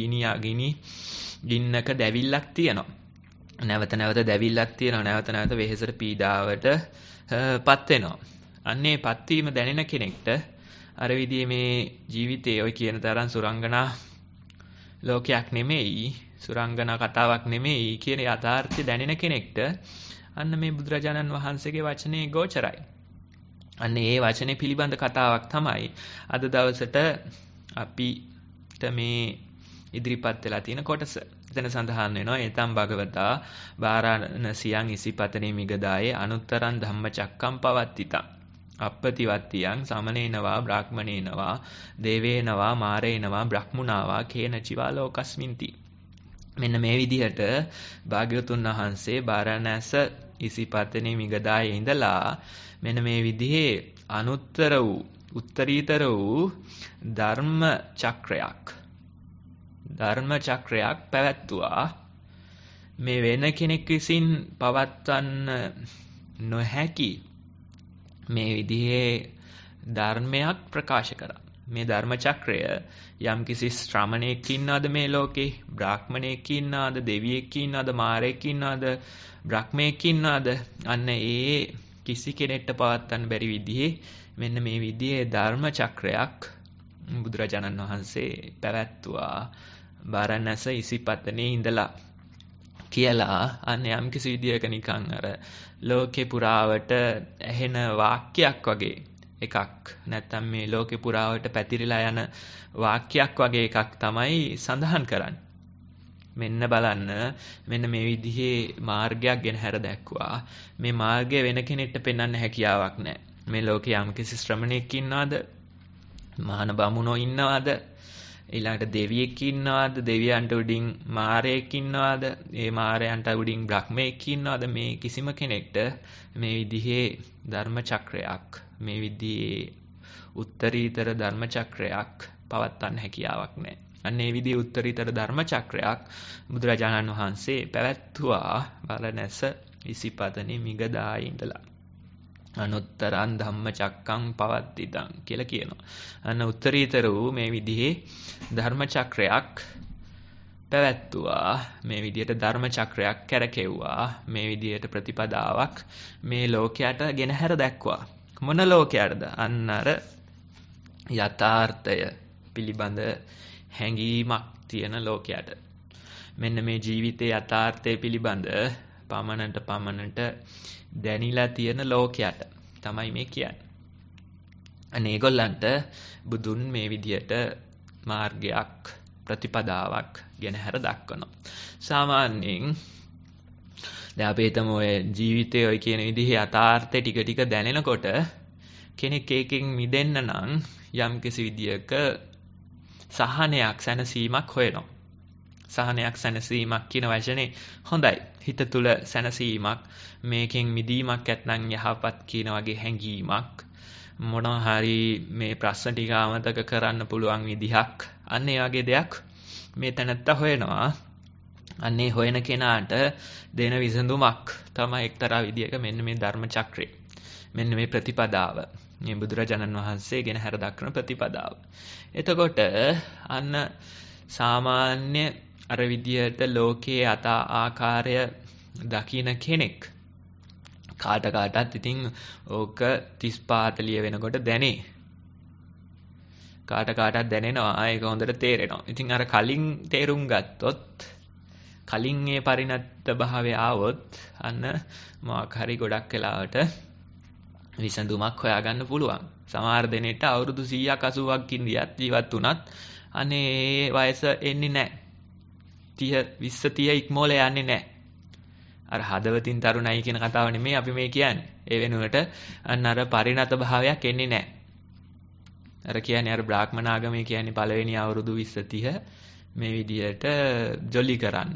ගින්නක දැවිල්ලක් තියෙනවා. නැවත නැවත දැවිල්ලක් තියෙනවා. නැවත නැවත වෙහෙසට පීඩාවට පත් වෙනවා. අන්නේ පත්වීම දැනෙන කෙනෙක්ට අර විදිහේ මේ ජීවිතේ ඔය කියන තරම් සුරංගනා ලෝකයක් නෙමෙයි, සුරංගනා කතාවක් නෙමෙයි කියන යථාර්ථය දැනෙන කෙනෙක්ට අන්න මේ බුදුරජාණන් වහන්සේගේ වචනේ ගෝචරයි. අන්න ඒ වචනේ පිළිබඳ කතාවක් තමයි අද දවසට අපිට මේ ඉදිරිපත් වෙලා තියෙන කොටස. එතන සඳහන් වෙනවා ඒතම් භගවතා වාරාණසියං ඉසිපතනේ මිගදායේ අනුත්තරං ධම්මචක්කම් පවත්තිතං අප්පතිවත්තියං සමනේනවා බ්‍රාහ්මණේනවා දේවේනවා මාරේනවා බ්‍රහ්මුණාවා කේනචිවා ලෝකස්මින්ති. මෙන්න මේ විදිහට භාග්‍යවතුන් වහන්සේ වාරාණස ඉසිපතනේ මිගදායේ ඉඳලා මෙන්න මේ විදිහේ අනුත්තර වූ උත්තරීතර වූ ධර්ම චක්‍රයක් පැවැත්තුවා. මේ වෙන කෙනෙක් විසින් පවත්වන්න නොහැකි මේ විදිහේ ධර්මයක් ප්‍රකාශ කරා. මේ ධර්ම චක්‍රය යම්කිසි ශ්‍රමණයෙක් ඉන්නවද මේ ලෝකේ, බ්‍රාහ්මණයෙක් ඉන්නවද, දෙවියෙක් ඉන්නවද, මාරයෙක් ඉන්නවද, බ්‍රහ්මයෙක් ඉන්නවද, අන්න ඒ කිසි කෙනෙක්ට පවත්වන්න බැරි විදිහේ මෙන්න මේ විදිහේ ධර්ම චක්‍රයක් බුදුරජාණන් වහන්සේ පැවැත්තුවා වාරාණස ඉසිපතනේ ඉඳලා කියලා. අන්න යම්කිසි විදිහක නිකන් අර ලෝකේ පුරාවට ඇහෙන වාක්‍යයක් වගේ එකක්, නැත්නම් මේ ලෝකේ පුරාවට පැතිරිලා යන වාක්‍යයක් වගේ එකක් තමයි සඳහන් කරන්නේ. මෙන්න බලන්න, මෙන්න මේ විදිහේ මාර්ගයක් ගෙන හැර දැක්වා. මේ මාර්ගය වෙන කෙනෙක්ට පෙන්වන්න හැකියාවක් නැහැ. මේ ලෝකේ යම්කිසි ශ්‍රමණෙක් ඉන්නවද, මහාන බමුණෝ ඉන්නවද, ඊළඟට දෙවියෙක් ඉන්නවද, දෙවියන්ට උඩින් මාරයෙක් ඉන්නවද, ඒ මාරයන්ට උඩින් බ්‍රහ්මයෙක් ඉන්නවද, මේ කිසිම කෙනෙක්ට මේ විදිහේ ධර්ම චක්‍රයක්, මේ විදිහේ උත්තරීතර ධර්ම චක්‍රයක් පවත්වන්න හැකියාවක් නැහැ. අන්න ඒ විදිහේ උත්තරීතර ධර්ම චක්‍රයක් බුදුරජාණන් වහන්සේ පැවැත්තුවා වාරාණස ඉසිපතනේ මිගදායේ ඉඳලා. අනුත්තරං ධම්මචක්කං පවත්තිතං කියලා කියනවා. අන්න උත්තරීතර වූ මේ විදිහේ ධර්ම චක්‍රයක් පැවැත්තුවා. මේ විදිහට ධර්ම චක්‍රයක් කැරකෙව්වා. මේ විදිහට ප්‍රතිපදාවක් මේ ලෝකයට ගෙන හැර දැක්වා. මොන ලෝකයටද? අන්න අර යථාර්ථය පිළිබඳ හැඟීමක් තියෙන ලෝකයට. මෙන්න මේ ජීවිතයේ යථාර්ථය පිළිබඳ පමණට දැනිලා තියෙන ලෝකයට තමයි මේ කියන්නේ. අනේ ඒගොල්ලන්ට බුදුන් මේ විදියට මාර්ගයක්, ප්‍රතිපදාවක් ගෙන හැර දක්වනවා. සාමාන්‍යයෙන් දැන් අපි හිතමු ඔය ජීවිතයේ ඔය කියන විදිහේ යථාර්ථය ටික ටික දැනෙනකොට කෙනෙක් ඒකෙන් මිදෙන්න නම් යම්කිසි විදියක සහනයක්, සැනසීමක් හොයනවා. සහනයක්, සැනසීමක් කියන වචනේ හොඳයි. හිත තුළ සැනසීමක්, මේකෙන් මිදීමක් ඇත්නම් යහපත් කියන වගේ හැඟීමක්, මොනවා හරි මේ ප්‍රශ්න ටික අමතක කරන්න පුළුවන් විදිහක්, අන්න ඒ වගේ දෙයක් මේ තැනත්තා හොයනවා. අන්නේ හොයන කෙනාට දෙන විසඳුමක් තමයි එක්තරා විදියක මෙන්න මේ ධර්ම චක්‍රය. මෙන්න මේ ප්‍රතිපදාව. මේ බුදුරජාණන් වහන්සේ ගෙන හැර දක්වන ප්‍රතිපදාව. එතකොට අන්න සාමාන්‍ය අර විදියට ලෝකයේ ආකාරය දකින කෙනෙක් කාටත් ඉතින් ඕක 35-40 වෙනකොට දැනේ. කාටත් දැනෙනවා, ඒක හොඳට තේරෙනවා. ඉතින් අර කලින් තේරුම් ගත්තොත්, කලින් මේ පරිණත භාවය ආවොත් අන්න මොකක් හරි ගොඩක් වෙලාවට විසඳුමක් හොයාගන්න පුළුවන්. සමහර දෙනෙට අවුරුදු 100ක් 80ක් ඉඳියත් ජීවත් වුණත් අනේ වයස එන්නේ නැහැ. 20 ඉක්මෝල යන්නේ නැහැ. අර හදවතින් තරුණයි කියන කතාව නෙමෙයි අපි මේ කියන්නේ. ඒ වෙනුවට අන්න අර පරිණත භාවයක් එන්නේ නැහැ. අර කියන්නේ අර බ්‍රාහ්මණ ආගමේ කියන්නේ පළවෙනි අවුරුදු 20 30 මේ විදියට ජොලි කරන්න.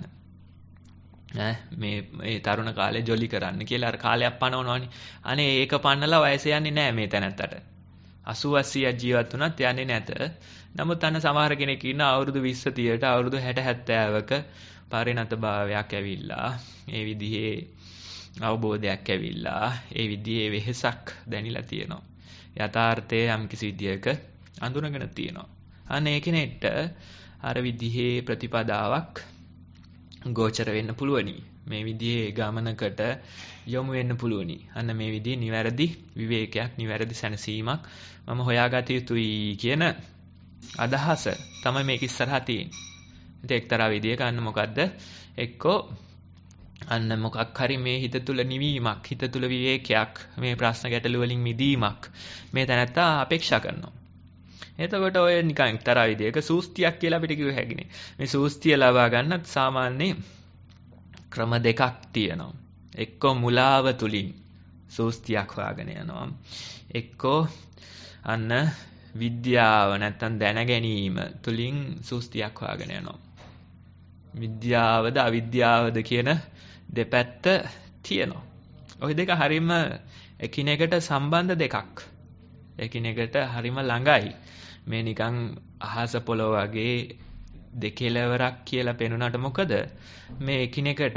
මේ තරුණ කාලේ ජොලි කරන්න කියලා අර කාලයක් පනවනවනේ. අනේ ඒක පන්නලා වයස යන්නේ නැහැ මේ තැනත්තට. 80 80ක් ජීවත් වුණත් යන්නේ නැත. නමුත් අන්න සමහර කෙනෙක් ඉන්න අවුරුදු 20 30ට අවුරුදු 60 70ක පරිණත භාවයක් ඇවිල්ලා, ඒ විදිහේ අවබෝධයක් ඇවිල්ලා, ඒ විදිහේ වෙහසක් දැනිලා තියෙනවා. යථාර්ථය යම්කිසි විදියක අඳුනගෙන තියෙනවා. අන්න ඒ කෙනෙක්ට අර විදිහේ ප්‍රතිපදාවක් ගෝචර වෙන්න පුළුවනි. මේ විදිහේ ගමනකට යොමු වෙන්න පුළුවනි. අන්න මේ විදිහේ නිවැරදි විවේකයක්, නිවැරදි සැනසීමක් මම හොයාගත යුතුයි කියන අදහස තමයි මේක ඉස්සරහා තියෙන්නේ. ඉතින් එක්තරා විදියක අන්න මොකද්ද? එක්කෝ අන්න මොකක් හරි මේ හිත තුළ නිවීමක්, හිත තුළ විවේකයක්, මේ ප්‍රශ්න ගැටළු වලින් මිදීමක් මේ තැනත්තා අපේක්ෂා කරනවා. එතකොට ඔය නිකන් එක්තරා විදියක සූස්තියක් කියලා අපිට කිව්ව හැකිනේ. මේ සූස්තිය ලබා ගන්නත් සාමාන්‍ය ක්‍රම දෙකක් තියෙනවා. එක්කෝ මුලාව තුලින් සූස්තියක් හොයාගෙන යනවා. එක්කෝ අන්න විද්‍යාව නැත්තම් දැන ගැනීම තුලින් සූස්තියක් හොයාගෙන යනවා. විද්‍යාවද අවිද්‍යාවද කියන දෙපැත්ත තියෙනවා. ওই දෙක හරීම එකිනෙකට සම්බන්ධ දෙකක්. එකිනෙකට හරීම ළඟයි. මේ නිකන් අහස පොළොව වගේ දෙකෙලවරක් කියලා පෙනුනට මොකද මේ එකිනෙකට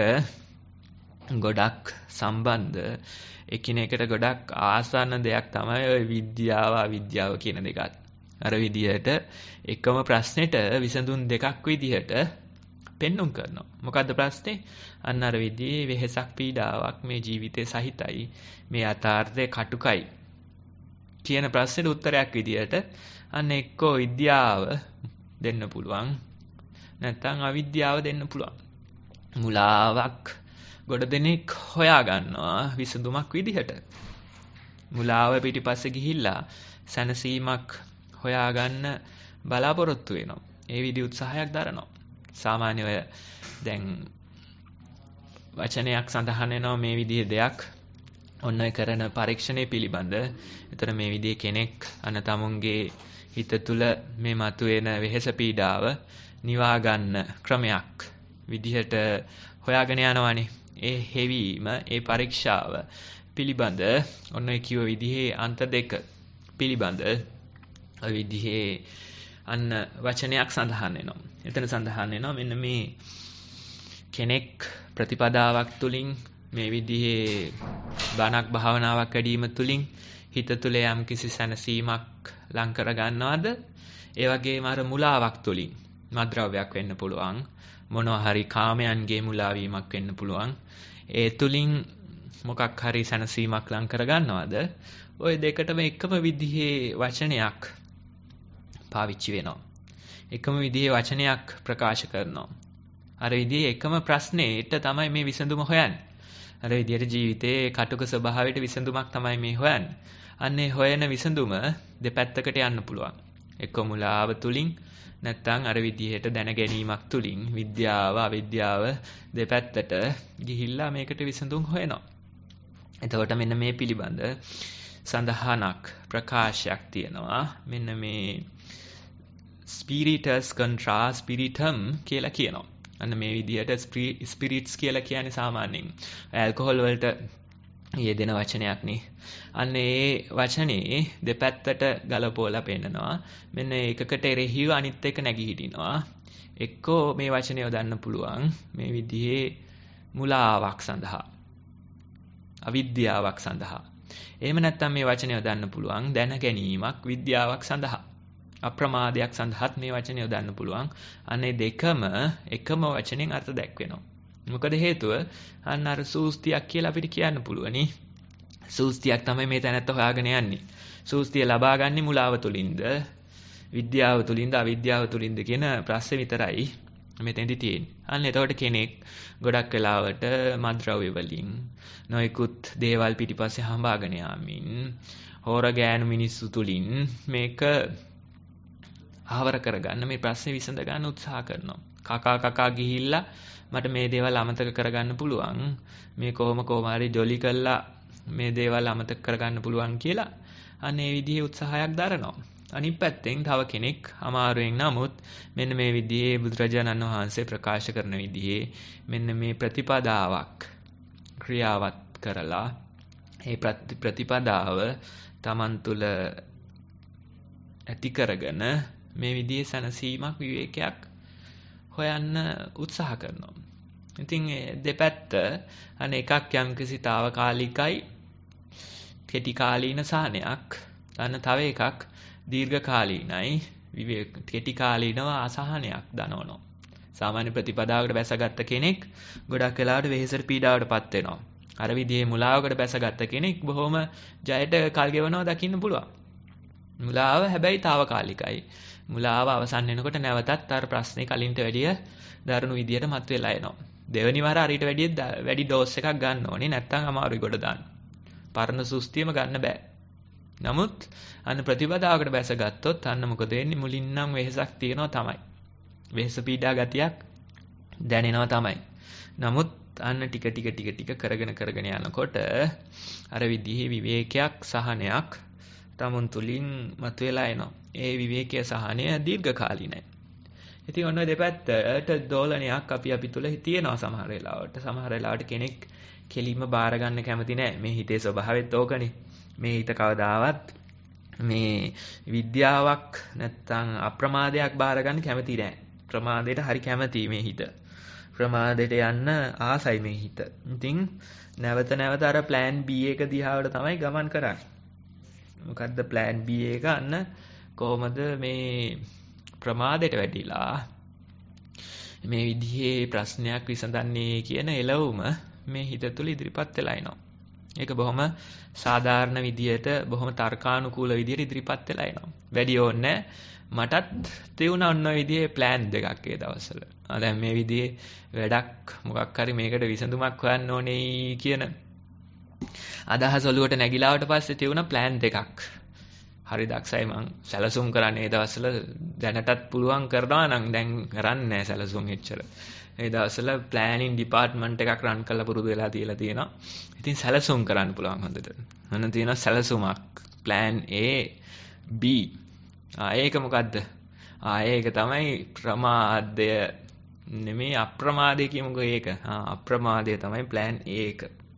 ගොඩක් සම්බන්ධ, එකිනෙකට ගොඩක් ආසන්න දෙයක් තමයි ওই විද්‍යාව අවිද්‍යාව කියන දෙකත්. අර විදිහට එකම ප්‍රශ්නෙට විසඳුම් දෙකක් විදිහට පෙන්නුම් කරනවා. මොකද්ද ප්‍රශ්නේ? අන්න අර විදිහේ වෙහෙසක් පීඩාවක් මේ ජීවිතේ සහිතයි, මේ යථාර්ථය කටුකයි කියන ප්‍රශ්නෙට උත්තරයක් විදිහට අන්න එක්කෝ විද්‍යාව දෙන්න පුළුවන්, නැත්නම් අවිද්‍යාව දෙන්න පුළුවන්. මුලාවක් ගොඩ දෙනෙක් හොයා ගන්නවා විසඳුමක් විදිහට. මුලාව පිටිපස්සේ ගිහිල්ලා සැනසීමක් හොයාගන්න බලාපොරොත්තු වෙනවා. ඒ විදි උත්සාහයක් දරනවා. සාමාන්‍ය ඔය දැන් වචනයක් සඳහන් වෙනවා මේ විදිහේ දෙයක් ඔන්න ඔය කරන පරීක්ෂණය පිළිබඳ. ඒතර මේ විදිහේ කෙනෙක් අන්න තමුන්ගේ හිත තුළ මේ මතුවෙන වෙහෙස පීඩාව නිවා ගන්න ක්‍රමයක් විදිහට හොයාගෙන යනවානේ. ඒ හෙවීම, ඒ පරීක්ෂාව පිළිබඳ ඔන්න ඔය කිව්ව විදිහේ අන්ත දෙක පිළිබඳ ඔය විදිහේ අන්න වචනයක් සඳහන් වෙනවා. එතන සඳහන් වෙනවා මෙන්න මේ කෙනෙක් ප්‍රතිපදාවක් තුලින් මේ විදිහේ බණක් භාවනාවක් වැඩිම තුලින් හිත තුළ යම් කිසි සැනසීමක් ලං කර ගන්නවද? ඒ වගේම අර මුලාවක් තුලින් මද්ද්‍රව්‍යයක් වෙන්න පුළුවන්, මොනවා හරි කාමයන්ගේ මුලා වීමක් වෙන්න පුළුවන්. ඒ තුලින් මොකක් හරි සැනසීමක් ලං කර ගන්නවද? ওই දෙකටම එකම විදිහේ වචනයක් පාවිච්චි වෙනවා. එකම විදිහේ වචනයක් ප්‍රකාශ කරනවා. අර විදිහේ එකම ප්‍රශ්නෙට තමයි මේ විසඳුම හොයන්නේ. අර විදිහට ජීවිතයේ කටුක ස්වභාවයට විසඳුමක් තමයි මේ හොයන්නේ. අන්නේ හොයන විසඳුම දෙපැත්තකට යන්න පුළුවන්. එක්ක මුලාව තුලින් නැත්නම් අර විදිහට දැන ගැනීමක් තුලින් විද්‍යාව අවිද්‍යාව දෙපැත්තට ගිහිල්ලා මේකට විසඳුම් හොයනවා. එතකොට මෙන්න මේ පිළිබඳ සඳහනක් ප්‍රකාශයක් තියෙනවා. මෙන්න මේ ස්පිරිටස් contra spiritum කියලා කියනවා. අන්න මේ විදිහට ස්පිරිට්ස් කියලා කියන්නේ සාමාන්‍යයෙන් ඇල්කොහොල් වලට යෙදෙන වචනයක් නේ. අන්න ඒ වචනේ දෙපැත්තට ගලපෝලා පෙන්නනවා. මෙන්න එකකට එරෙහිව අනිත් එක නැගී හිටිනවා. එක්කෝ මේ වචනේ යොදන්න පුළුවන් මේ විදිහේ මුලාවක් සඳහා, අවිද්‍යාවක් සඳහා. එහෙම නැත්නම් මේ වචනේ යොදන්න පුළුවන් දැන ගැනීමක්, විද්‍යාවක් සඳහා. අප්‍රමාදයක් සඳහාත් මේ වචනේ යොදන්න පුළුවන්. අනේ දෙකම එකම වචනෙන් අර්ථ දැක්වෙනවා. මොකද හේතුව අන්න අර සූස්තියක් කියලා අපිට කියන්න පුළුවනි. සූස්තියක් තමයි මේ තැනත්ත හොයාගෙන යන්නේ. සූස්තිය ලබා ගන්නේ මුලාව තුලින්ද, විද්‍යාව තුලින්ද, අවිද්‍යාව තුලින්ද කියන ප්‍රශ්නේ විතරයි මෙතෙන්දි තියෙන්නේ. අන්න එතකොට කෙනෙක් ගොඩක් වෙලාවට මද්ද්‍රව්‍ය වලින් නොයෙකුත් දේවල් පිටිපස්සේ හඹාගෙන යාමින් හොර ගෑනු මිනිස්සු තුලින් මේක ආවර කරගන්න, මේ ප්‍රශ්නේ විසඳ ගන්න උත්සාහ කරනවා. කකා ගිහිල්ලා මට මේ දේවල් අමතක කරගන්න පුළුවන්, මේ කොහොම හරි ජොලි කළා මේ දේවල් අමතක කරගන්න පුළුවන් කියලා අන්න ඒ විදිහේ උත්සාහයක් දරනවා. අනිත් පැත්තෙන් තව කෙනෙක් අමාරුවෙන් නමුත් මෙන්න මේ විදිහේ බුදුරජාණන් වහන්සේ ප්‍රකාශ කරන විදිහේ මෙන්න මේ ප්‍රතිපදාවක් ක්‍රියාවත් කරලා ඒ ප්‍රතිපදාව Taman තුල ඇති කරගෙන මේ විදිහේ සැනසීමක් විවේකයක් හොයන්න උත්සාහ කරනවා. ඉතින් දෙපැත්ත අන එකක් යම්කිසි తాවකාලිකයි කෙටි කාලීන සහනයක්, අන්න තව එකක් දීර්ඝකාලීනයි විවේක කෙටි කාලීනව අසහනයක් දනවනවා. සාමාන්‍ය ප්‍රතිපදාවකට බැසගත්ත කෙනෙක් ගොඩක් වෙලාවට වෙහෙසට පීඩාවටපත් වෙනවා. අර විදිහේ මුලාවකට බැසගත්ත කෙනෙක් බොහොම ජයට කල් ගෙවනවා දකින්න පුළුවන්. මුලාව හැබැයි తాවකාලිකයි. මුලාව අවසන් වෙනකොට නැවතත් අර ප්‍රශ්නේ කලින්ට වැඩිය දරුණු විදියට මතුවලා එනවා. දෙවෙනි වර අරිට වැඩි ඩෝස් එකක් ගන්න ඕනේ. නැත්තම් අමාරුයි ගොඩ දාන්න. පරණ සුස්තියම ගන්න බෑ. නමුත් අන්න ප්‍රතිපදාවකට බැස ගත්තොත් අන්න මොකද වෙන්නේ? මුලින් නම් වෙහසක් තියෙනවා තමයි. වෙහස පීඩා ගතියක් දැනෙනවා තමයි. නමුත් අන්න ටික කරගෙන යනකොට අර විදිහේ විවේකයක් සහනයක් තමුන් තුලින් මතුවලා එනවා. ඒ විවේකයේ සහනය දීර්ඝකාලීනයි. ඉතින් ඔන්න දෙපැත්තට දෝලනයක් අපි තුල තියෙනවා සමහර වෙලාවට. සමහර වෙලාවට කෙනෙක් කෙලින්ම බාර ගන්න කැමති නැහැ. මේ හිතේ ස්වභාවයත් ඕකනේ. මේ හිත කවදාවත් මේ විද්‍යාවක් නැත්තම් අප්‍රමාදයක් බාර ගන්න කැමති නැහැ. ප්‍රමාදයට හරි කැමති මේ හිත. ප්‍රමාදයට යන්න ආසයි මේ හිත. ඉතින් නැවත අර plan B එක දිහාවට තමයි ගමන් කරන්නේ. මොකද්ද plan B එක? අන්න කොහොමද මේ ප්‍රමාදයට වැටිලා මේ විදිහේ ප්‍රශ්නයක් විසඳන්නේ කියන එළවුම මේ හිත තුළ ඉදිරිපත් වෙලා එනවා. ඒක බොහොම සාධාරණ විදියට, බොහොම තර්කානුකූල විදියට ඉදිරිපත් වෙලා එනවා. වැඩි ඕනේ මටත් තියුණා ඔන්න ඔය විදිහේ plan දෙකක් ඒ දවස්වල. දැන් මේ විදිහේ වැඩක් මොකක් හරි මේකට විසඳුමක් හොයන්න ඕනේ කියන අදහස ඔලුවට නැగిලාවට පස්සේ තියුණා plan දෙකක්. හරි දක්ෂයි මං සැලසුම් කරන්නේ ඒ දවස්වල. දැනටත් පුළුවන් කරනවා නම් දැන් කරන්නේ නැහැ සැලසුම් එච්චර. ඒ දවස්වල ප්ලෑනින් ඩිපාර්ට්මන්ට් එකක් රන් කරලා පුරුදු වෙලා තියලා තියෙනවා. ඉතින් සැලසුම් කරන්න පුළුවන් හොඳට. මොන තියෙනවා සැලසුමක්. plan A B. ඒක මොකද්ද? ඒක තමයි ප්‍රමාදය නෙමෙයි අප්‍රමාදය කියමුකෝ ඒක. අප්‍රමාදය තමයි plan A එක.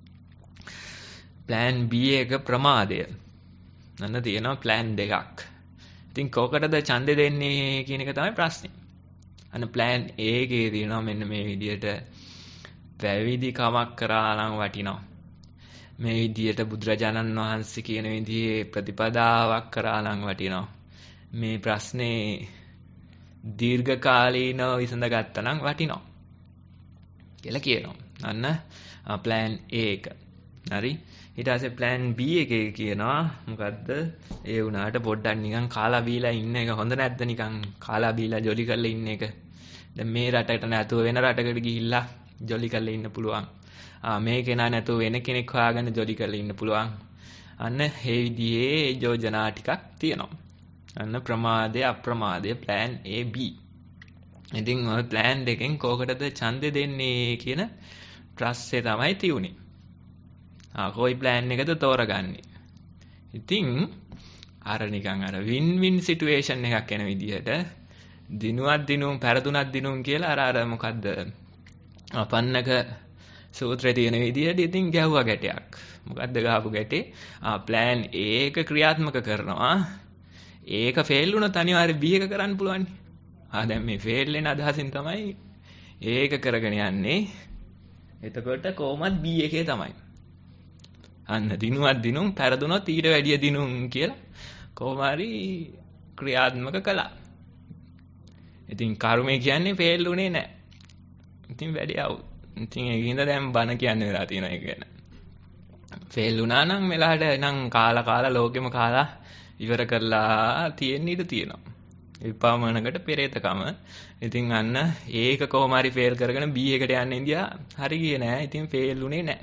plan B එක ප්‍රමාදය. අන්න තියෙනවා plan දෙකක්. ඉතින් කොකටද ඡන්දෙ දෙන්නේ කියන එක තමයි ප්‍රශ්නේ. අන්න plan A එකේ තියෙනවා මෙන්න මේ විදියට පැවිදි කමක් කරා නම් වටිනවා. මේ විදියට බුදුරජාණන් වහන්සේ කියන විදිහේ ප්‍රතිපදාවක් කරා නම් වටිනවා. මේ ප්‍රශ්නේ දීර්ඝකාලීනව විසඳගත්තා නම් වටිනවා කියලා කියනවා. අන්න plan A එක. හරි. ඊට පස්සේ plan B එකේ කියනවා මොකද්ද? ඒ වුණාට පොඩ්ඩක් නිකන් කාලා බීලා ඉන්න එක හොඳ නැද්ද? නිකන් කාලා බීලා ජොලි කරලා ඉන්න එක. දැන් මේ රටකට නැතුව වෙන රටකට ගිහිල්ලා ජොලි කරලා ඉන්න පුළුවන්. මේ කෙනා නැතුව වෙන කෙනෙක් හොයාගෙන ජොලි කරලා ඉන්න පුළුවන්. අන්න ඒ විදිහේ යෝජනා ටිකක් තියෙනවා. අන්න ප්‍රමාදය අප්‍රමාදය plan A B. ඉතින් ඔය plan දෙකෙන් කෝකටද ඡන්දෙ දෙන්නේ කියන ප්‍රශ්නේ තමයි තියුනේ. කොයි plan එකද තෝරගන්නේ? ඉතින් අර නිකන් අර win win situation එකක් එන විදිහට දිනුවක් දිනුම් පෙරදුනක් දිනුම් කියලා අර මොකද්ද අපන්නක සූත්‍රයේ තියෙන විදිහට ඉතින් ගැහුවා ගැටයක්. මොකද්ද ගහපු ගැටේ? plan A එක ක්‍රියාත්මක කරනවා. ඒක ෆේල් වුණොත් අනිවාර්යයෙන් B එක කරන්න පුළුවන්. දැන් මේ ෆේල් වෙන අදහසින් තමයි ඒක කරගෙන යන්නේ. එතකොට කොහොමද B එකේ තමයි. අන්න දිනුවක් දිනුම් පෙරදුනොත් ඊට වැඩිය දිනුම් කියලා කොහොම හරි ක්‍රියාත්මක කළා. ඉතින් කර්මය කියන්නේ ෆේල් උනේ නැහැ. ඉතින් වැඩි આવු. ඉතින් ඒකින්ද දැන් බණ කියන්නේ වෙලා තියෙනවා ඒක ගැන. ෆේල් වුණා නම් මෙලහට නම් කාලා ලෝකෙම කාලා ඉවර කරලා තියෙන්න ඉඩ තියෙනවා. විපාමනකට පෙරේතකම. ඉතින් අන්න ඒක කොහොම හරි ෆේල් කරගෙන B එකට යන්න ඉඳියා හරි ගියේ නෑ. ඉතින් ෆේල් උනේ නෑ.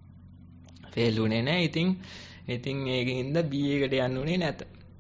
ඉතින් ඒකින්ද B එකට යන්න උනේ නැත.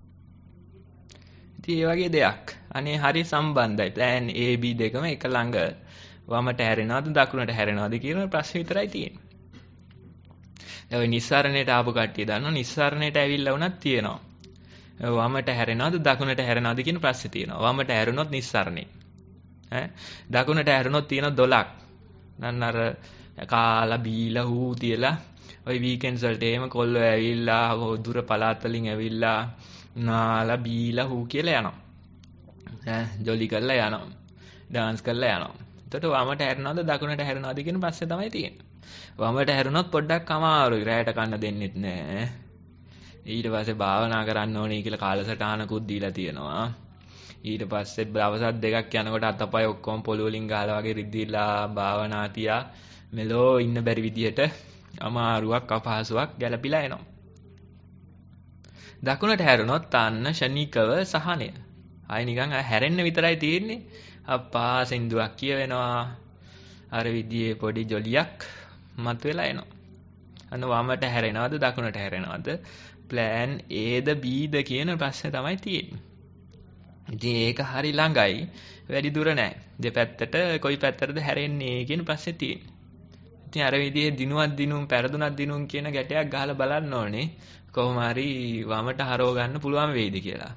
ඉතින් ඒ වගේ දෙයක්. අනේ හරි සම්බන්ධයි. plan A B දෙකම එක ළඟ වමට හැරෙනවද දකුණට හැරෙනවද කියන ප්‍රශ්නේ විතරයි තියෙන්නේ. දැන් ඔය නිස්සාරණයට ආපු කට්ටිය දන්නවා නිස්සාරණයට ඇවිල්ලා වුණත් තියෙනවා. වමට හැරෙනවද දකුණට හැරෙනවද කියන ප්‍රශ්නේ තියෙනවා. වමට හැරුණොත් නිස්සාරණේ. දකුණට හැරුණොත් තියෙන 12ක්. නන්න අර කාලා බීලා හූ තියලා ඔය වීකෙන්ඩ්ස් වලට එහෙම කොල්ලෝ ඇවිල්ලා දුර පළාත් වලින් ඇවිල්ලා නාලා බීලා හූ කියලා යනවා. ජොලි කරලා යනවා. ඩාන්ස් කරලා යනවා. එතකොට වමට හැරෙනවද දකුණට හැරෙනවද කියන ප්‍රශ්නේ තමයි තියෙන්නේ. වමට හැරුණොත් පොඩ්ඩක් අමාරුයි. රැයට කන්න දෙන්නෙත් නෑ. ඊට පස්සේ භාවනා කරන්න ඕනේ කියලා කාලසටහනකුත් දීලා තියෙනවා. ඊට පස්සේ දවස් දෙකක් යනකොට අතපය ඔක්කොම පොළොව වලින් ගහලා වගේ රිද්දිලා භාවනා තියා මෙලෝ ඉන්න බැරි විදියට අමාරුවක් අපහසුයක් ගැලපිලා එනවා. දකුණට හැරුණොත් අන්න ශනිකව සහනය. ආයි නිකන් හැරෙන්න විතරයි තියෙන්නේ. අප්පා සින්දුවක් කියවෙනවා. අර විදිහේ පොඩි ජොලියක් මතුවලා එනවා. අන්න වමට හැරෙනවද දකුණට හැරෙනවද? ප්ලෑන් Aද Bද කියන ප්‍රශ්නේ තමයි තියෙන්නේ. ඉතින් ඒක හරි ළඟයි. වැඩි දුර නැහැ. දෙපැත්තට කොයි පැත්තටද හැරෙන්නේ කියන ප්‍රශ්නේ තියෙන්නේ. ඉතින් අර විදිහේ දිනුවක් දිනුම් පෙරදුනක් දිනුම් කියන ගැටයක් ගහලා බලන්න ඕනේ. කොහොම හරි වමට හරව ගන්න පුළුවන් වෙයිද කියලා.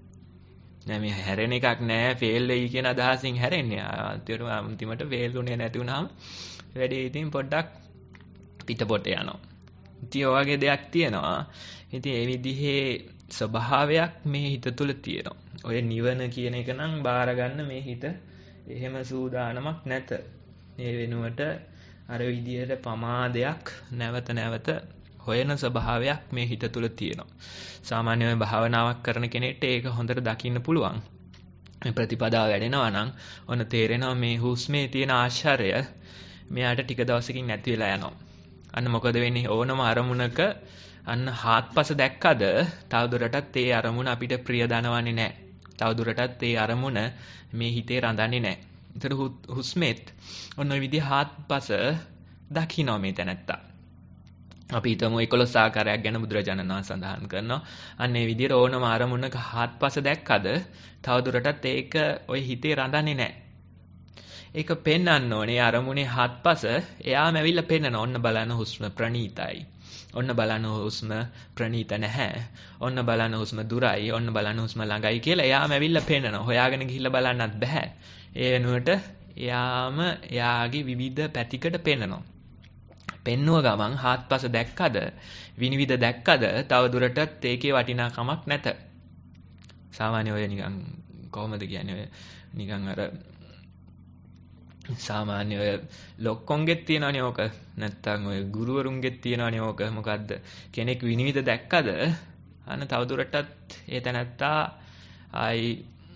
නෑ මේ හැරෙන එකක් නෑ ෆේල් වෙයි කියන අදහසින් හැරෙන්නේ. අන්තිමට ෆේල් උනේ නැති වුනහම වැඩි ඉතින් පොඩ්ඩක් පිටපොට යනවා. ඉතින් ඔය වගේ දෙයක් තියෙනවා. ඉතින් ඒ විදිහේ ස්වභාවයක් මේ හිත තුළ තියෙනවා. ඔය නිවන කියන එක නම් බාර ගන්න මේ හිත එහෙම සූදානමක් නැත. මේ වෙනුවට අර විදිහට පමාදයක් නැවත නැවත හොයන ස්වභාවයක් මේ හිත තුළ තියෙනවා. සාමාන්‍යයෙන් භාවනාවක් කරන කෙනෙක්ට ඒක හොඳට දකින්න පුළුවන්. මේ ප්‍රතිපදාව වැඩෙනවා නම් ඔන්න තේරෙනවා මේ හුස්මේ තියෙන ආශ්චර්ය මෙයාට ටික දවසකින් නැති වෙලා යනවා. අන්න මොකද වෙන්නේ ඕනම අරමුණක අන්න හාත්පස දැක්කද තවදුරටත් ඒ අරමුණ අපිට ප්‍රිය දනවන්නේ නැහැ. තවදුරටත් ඒ අරමුණ මේ හිතේ රඳන්නේ නැහැ. ඒතර හුස්මෙත් ඔන්න ඔය විදිහ හාත්පස දකින්න මේ තැනත්තා. අපි හිතමු 11 ආකාරයක් ගැන බුදුරජාණන් වහන්සේ සඳහන් කරනවා. අන්න ඒ විදිහට ඕනම අරමුණක හාත්පස දැක්කද තවදුරටත් ඒක ඔය හිතේ රඳන්නේ නැහැ. ඒක පෙන්වන්න ඕනේ අරමුණේ හාත්පස එයාම ඇවිල්ලා පෙන්නන ඔන්න බලන්න හුස්ම ප්‍රණීතයි. ඔන්න බලන්න හුස්ම ප්‍රණීත නැහැ. ඔන්න බලන්න හුස්ම දුරයි. ඔන්න බලන්න හුස්ම ළඟයි කියලා එයාම ඇවිල්ලා පෙන්නනවා. හොයාගෙන ගිහිල්ලා බලන්නත් බෑ. ඒ වෙනුවට එයාම එයාගේ විවිධ පැතිකඩ පෙන්නනවා. පෙන්නුව ගමන් හාත්පස දැක්කද විනිවිද දැක්කද තව දුරටත් ඒකේ වටිනාකමක් නැත. සාමාන්‍ය ඔය නිකන් කොහොමද කියන්නේ ඔය නිකන් අර සාමාන්‍ය ඔය ලොක්කොන්ගෙත් තියෙනවනේ ඕක. නැත්තම් ඔය ගුරුවරුන්ගෙත් තියෙනවනේ ඕක. මොකද්ද? කෙනෙක් විනිවිද දැක්කද අන්න තව දුරටත් ඒ තැනත්තා ආයි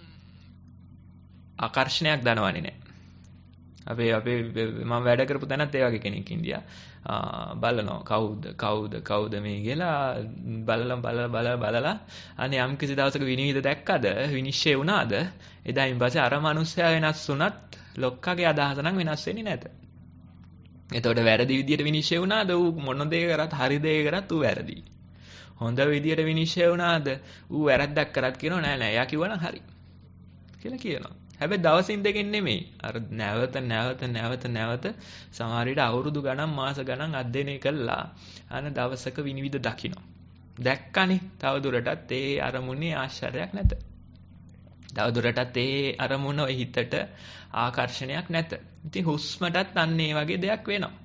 ආකර්ෂණයක් දනවන්නේ නැහැ. අපේ මම වැඩ කරපු තැනත් ඒ වගේ කෙනෙක් ඉන්දියා. බලනවා කවුද මේ කියලා බලලා අනේ යම් කිසි දවසක විනිවිද දැක්කද විනිශ්චය වුණාද එදායින් පස්සේ අර මනුස්සයා වෙනස් වුණත් ලොක්කගේ අදහස නම් වෙනස් වෙන්නේ නැත. එතකොට වැරදි විදියට විනිශ්චය වුණාද ඌ මොන දේ කරත් හරි දේ කරත් ඌ වැරදි. හොඳ විදියට විනිශ්චය වුණාද ඌ වැරද්දක් කරත් කියනවා නෑ එයා කිව්වනම් හරි කියලා කියනවා. හැබැයි දවසින් දෙකෙන් නෙමෙයි. අර නැවත සමහර විට අවුරුදු ගණන් මාස ගණන් අධ්‍යයනය කළා අන දවසක විනිවිද දකින්න. දැක්කනේ තව දුරටත් ඒ අරමුණේ ආශ්චර්යයක් නැත. තව දුරටත් ඒ අරමුණ ඔය හිතට ආකර්ෂණයක් නැත. ඉතින් හුස්මටත් අන්න ඒ වගේ දෙයක්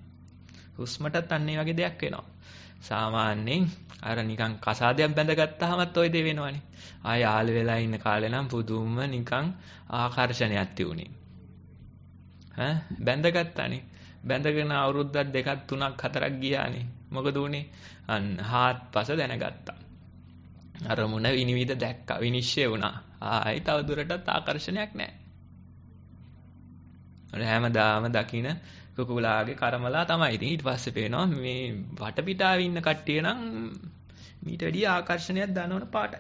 වෙනවා. සාමාන්‍යයෙන් අර නිකන් කසාදයක් බැඳගත්තාමත් ওই දේ වෙනවනේ. ආය ආල වෙලා ඉන්න කාලේ නම් පුදුම නිකන් ආකර්ෂණයක් තියුනේ. බැඳගත්තානේ. බැඳගෙන අවුරුද්දක් දෙකක් තුනක් හතරක් ගියානේ. මොකද උනේ? අන්න හාත්පස දැනගත්තා. අරමුණ විනිවිද දැක්කා. විනිශ්චය වුණා. ආයි තව දුරටත් ආකර්ෂණයක් නැහැ. හැමදාම දකින්න කුකුලාගේ කර්මලා තමයි. ඉතින් ඊට පස්සේ පේනවා මේ වටපිටාවේ ඉන්න කට්ටිය නම් මීට වැඩිය ආකර්ෂණයක් දනවන පාටයි.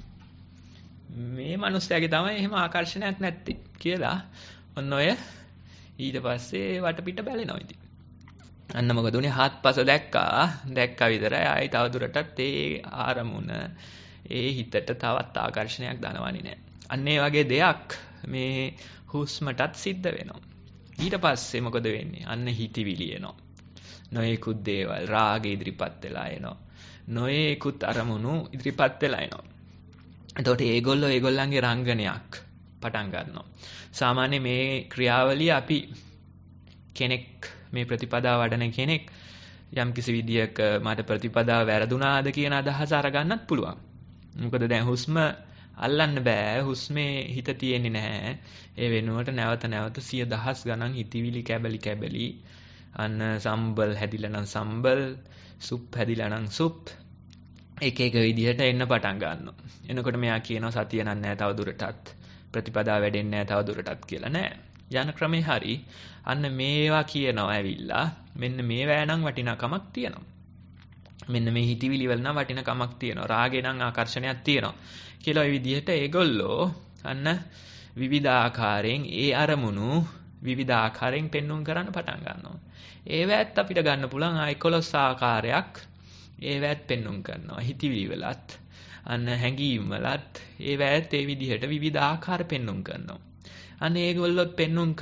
මේ මිනිස්යාගේ තමයි එහෙම ආකර්ෂණයක් නැත්තේ කියලා ඔන්න ඔය ඊට පස්සේ වටපිට බැලෙනවා ඉතින්. අන්න මොකද උනේ හත්පස දැක්කා විතරයි ආයි තව දුරටත් ඒ ආරමුණ ඒ හිතට තවත් ආකර්ෂණයක් දනවන්නේ නැහැ. අන්න ඒ වගේ දෙයක් මේ හුස්මටත් සිද්ධ වෙනවා. ඊට පස්සේ මොකද වෙන්නේ? අන්න හිතවිලි එනවා. නොයෙකුත් දේවල් රාගය ඉදිරිපත් වෙලා එනවා. නොයෙකුත් අරමුණු ඉදිරිපත් වෙලා එනවා. එතකොට ඒගොල්ලන්ගේ රංගනයක් පටන් ගන්නවා. සාමාන්‍ය මේ ක්‍රියාවලිය අපි කෙනෙක් මේ ප්‍රතිපදාව වඩන කෙනෙක් යම් කිසි විදියක මට ප්‍රතිපදාව වැරදුනාද කියන අදහස අරගන්නත් පුළුවන්. මොකද දැන් හුස්ම අල්ලන්න බෑ. හුස්මේ හිත තියෙන්නේ නැහැ. ඒ වෙනුවට නැවත සිය දහස් ගණන් හිතවිලි කැබලි අන්න සම්බල් හැදිලා නම් සම්බල් සුප් හැදිලා නම් සුප් එක විදිහට එන්න පටන් ගන්නවා. එනකොට මෙයා කියනවා සතිය නෑ තව දුරටත් ප්‍රතිපදාව වැඩෙන්නේ නෑ තව දුරටත් කියලා නෑ. යන ක්‍රමේ හරි අන්න මේවා කියනවා ඇවිල්ලා මෙන්න මේවා නම් වටිනාකමක් තියෙනවා. මෙන්න මේ හිතවිලි වල නම් වටිනාකමක් තියෙනවා. රාගේ නම් ආකර්ෂණයක් තියෙනවා. කියලා ওই විදිහට ඒගොල්ලෝ අන්න විවිධ ආකාරයෙන් ඒ අරමුණු විවිධ ආකාරයෙන් පෙන්වුම් කරන්න පටන් ගන්නවා. ඒවැත් අපිට ගන්න පුළුවන් 11 ආකාරයක් ඒවැත් පෙන්වුම් කරනවා. හිතවිලි වලත් අන්න හැඟීම් වලත් ඒවැත් ඒ විදිහට විවිධ ආකාර පෙන්වුම් කරනවා. අන්න ඒගොල්ලොත් පෙන්වුම්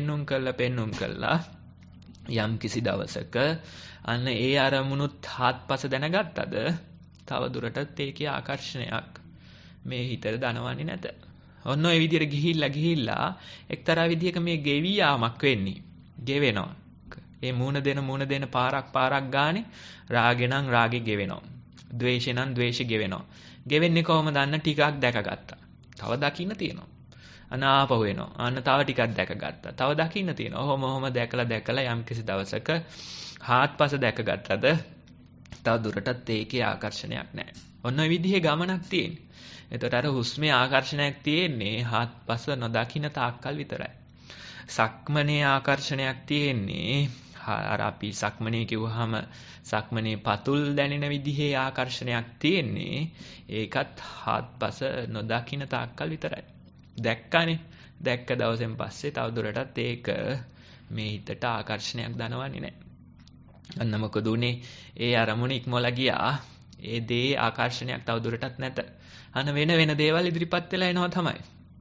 කළා යම් කිසි දවසක අන්න ඒ අරමුණුත් හාත්පස දැනගත්තද තව දුරටත් ඒකේ ආකර්ෂණයක් මේ හිතට දනවන්නේ නැත. ඔන්න ඔය විදිහට ගිහිල්ලා එක්තරා විදිහක මේ ගෙවි යාමක් වෙන්නේ. ගෙවෙනවා. ඒ මූණ දෙන පාරක් ගානේ රාගේ නම් රාගේ ගෙවෙනවා. ද්වේෂේ නම් ද්වේෂේ ගෙවෙනවා. ගෙවෙන්නේ කොහොමද? අන්න ටිකක් දැකගත්තා. තව දකින්න තියෙනවා. අන්න ආපහු වෙනවා. අන්න තව ටිකක් දැකගත්තා. තව දකින්න තියෙනවා. ඔහොම දැකලා යම් කිසි දවසක හාත්පස දැකගත්තද තව දුරටත් ඒකේ ආකර්ෂණයක් නැහැ. ඔන්න ඔය විදිහේ ගමනක් තියෙන්නේ. එතකොට අර හුස්මේ ආකර්ෂණයක් තියෙන්නේ හාත්පස නොදකින්න තාක්කල් විතරයි. සක්මනේ ආකර්ෂණයක් තියෙන්නේ අර අපි සක්මනේ කිව්වහම සක්මනේ පතුල් දැනෙන විදිහේ ආකර්ෂණයක් තියෙන්නේ ඒකත් හාත්පස නොදකින්න තාක්කල් විතරයි. දැක්කනේ. දැක්ක දවසෙන් පස්සේ තව දුරටත් ඒක මේ හිතට ආකර්ෂණයක් දනවන්නේ නැහැ. අන්න මොකද උනේ? ඒ අරමුණ ඉක්මවලා ගියා. ඒ දේ ආකර්ෂණයක් තව දුරටත් නැත. අන්න වෙන දේවල් ඉදිරිපත් වෙලා එනවා තමයි.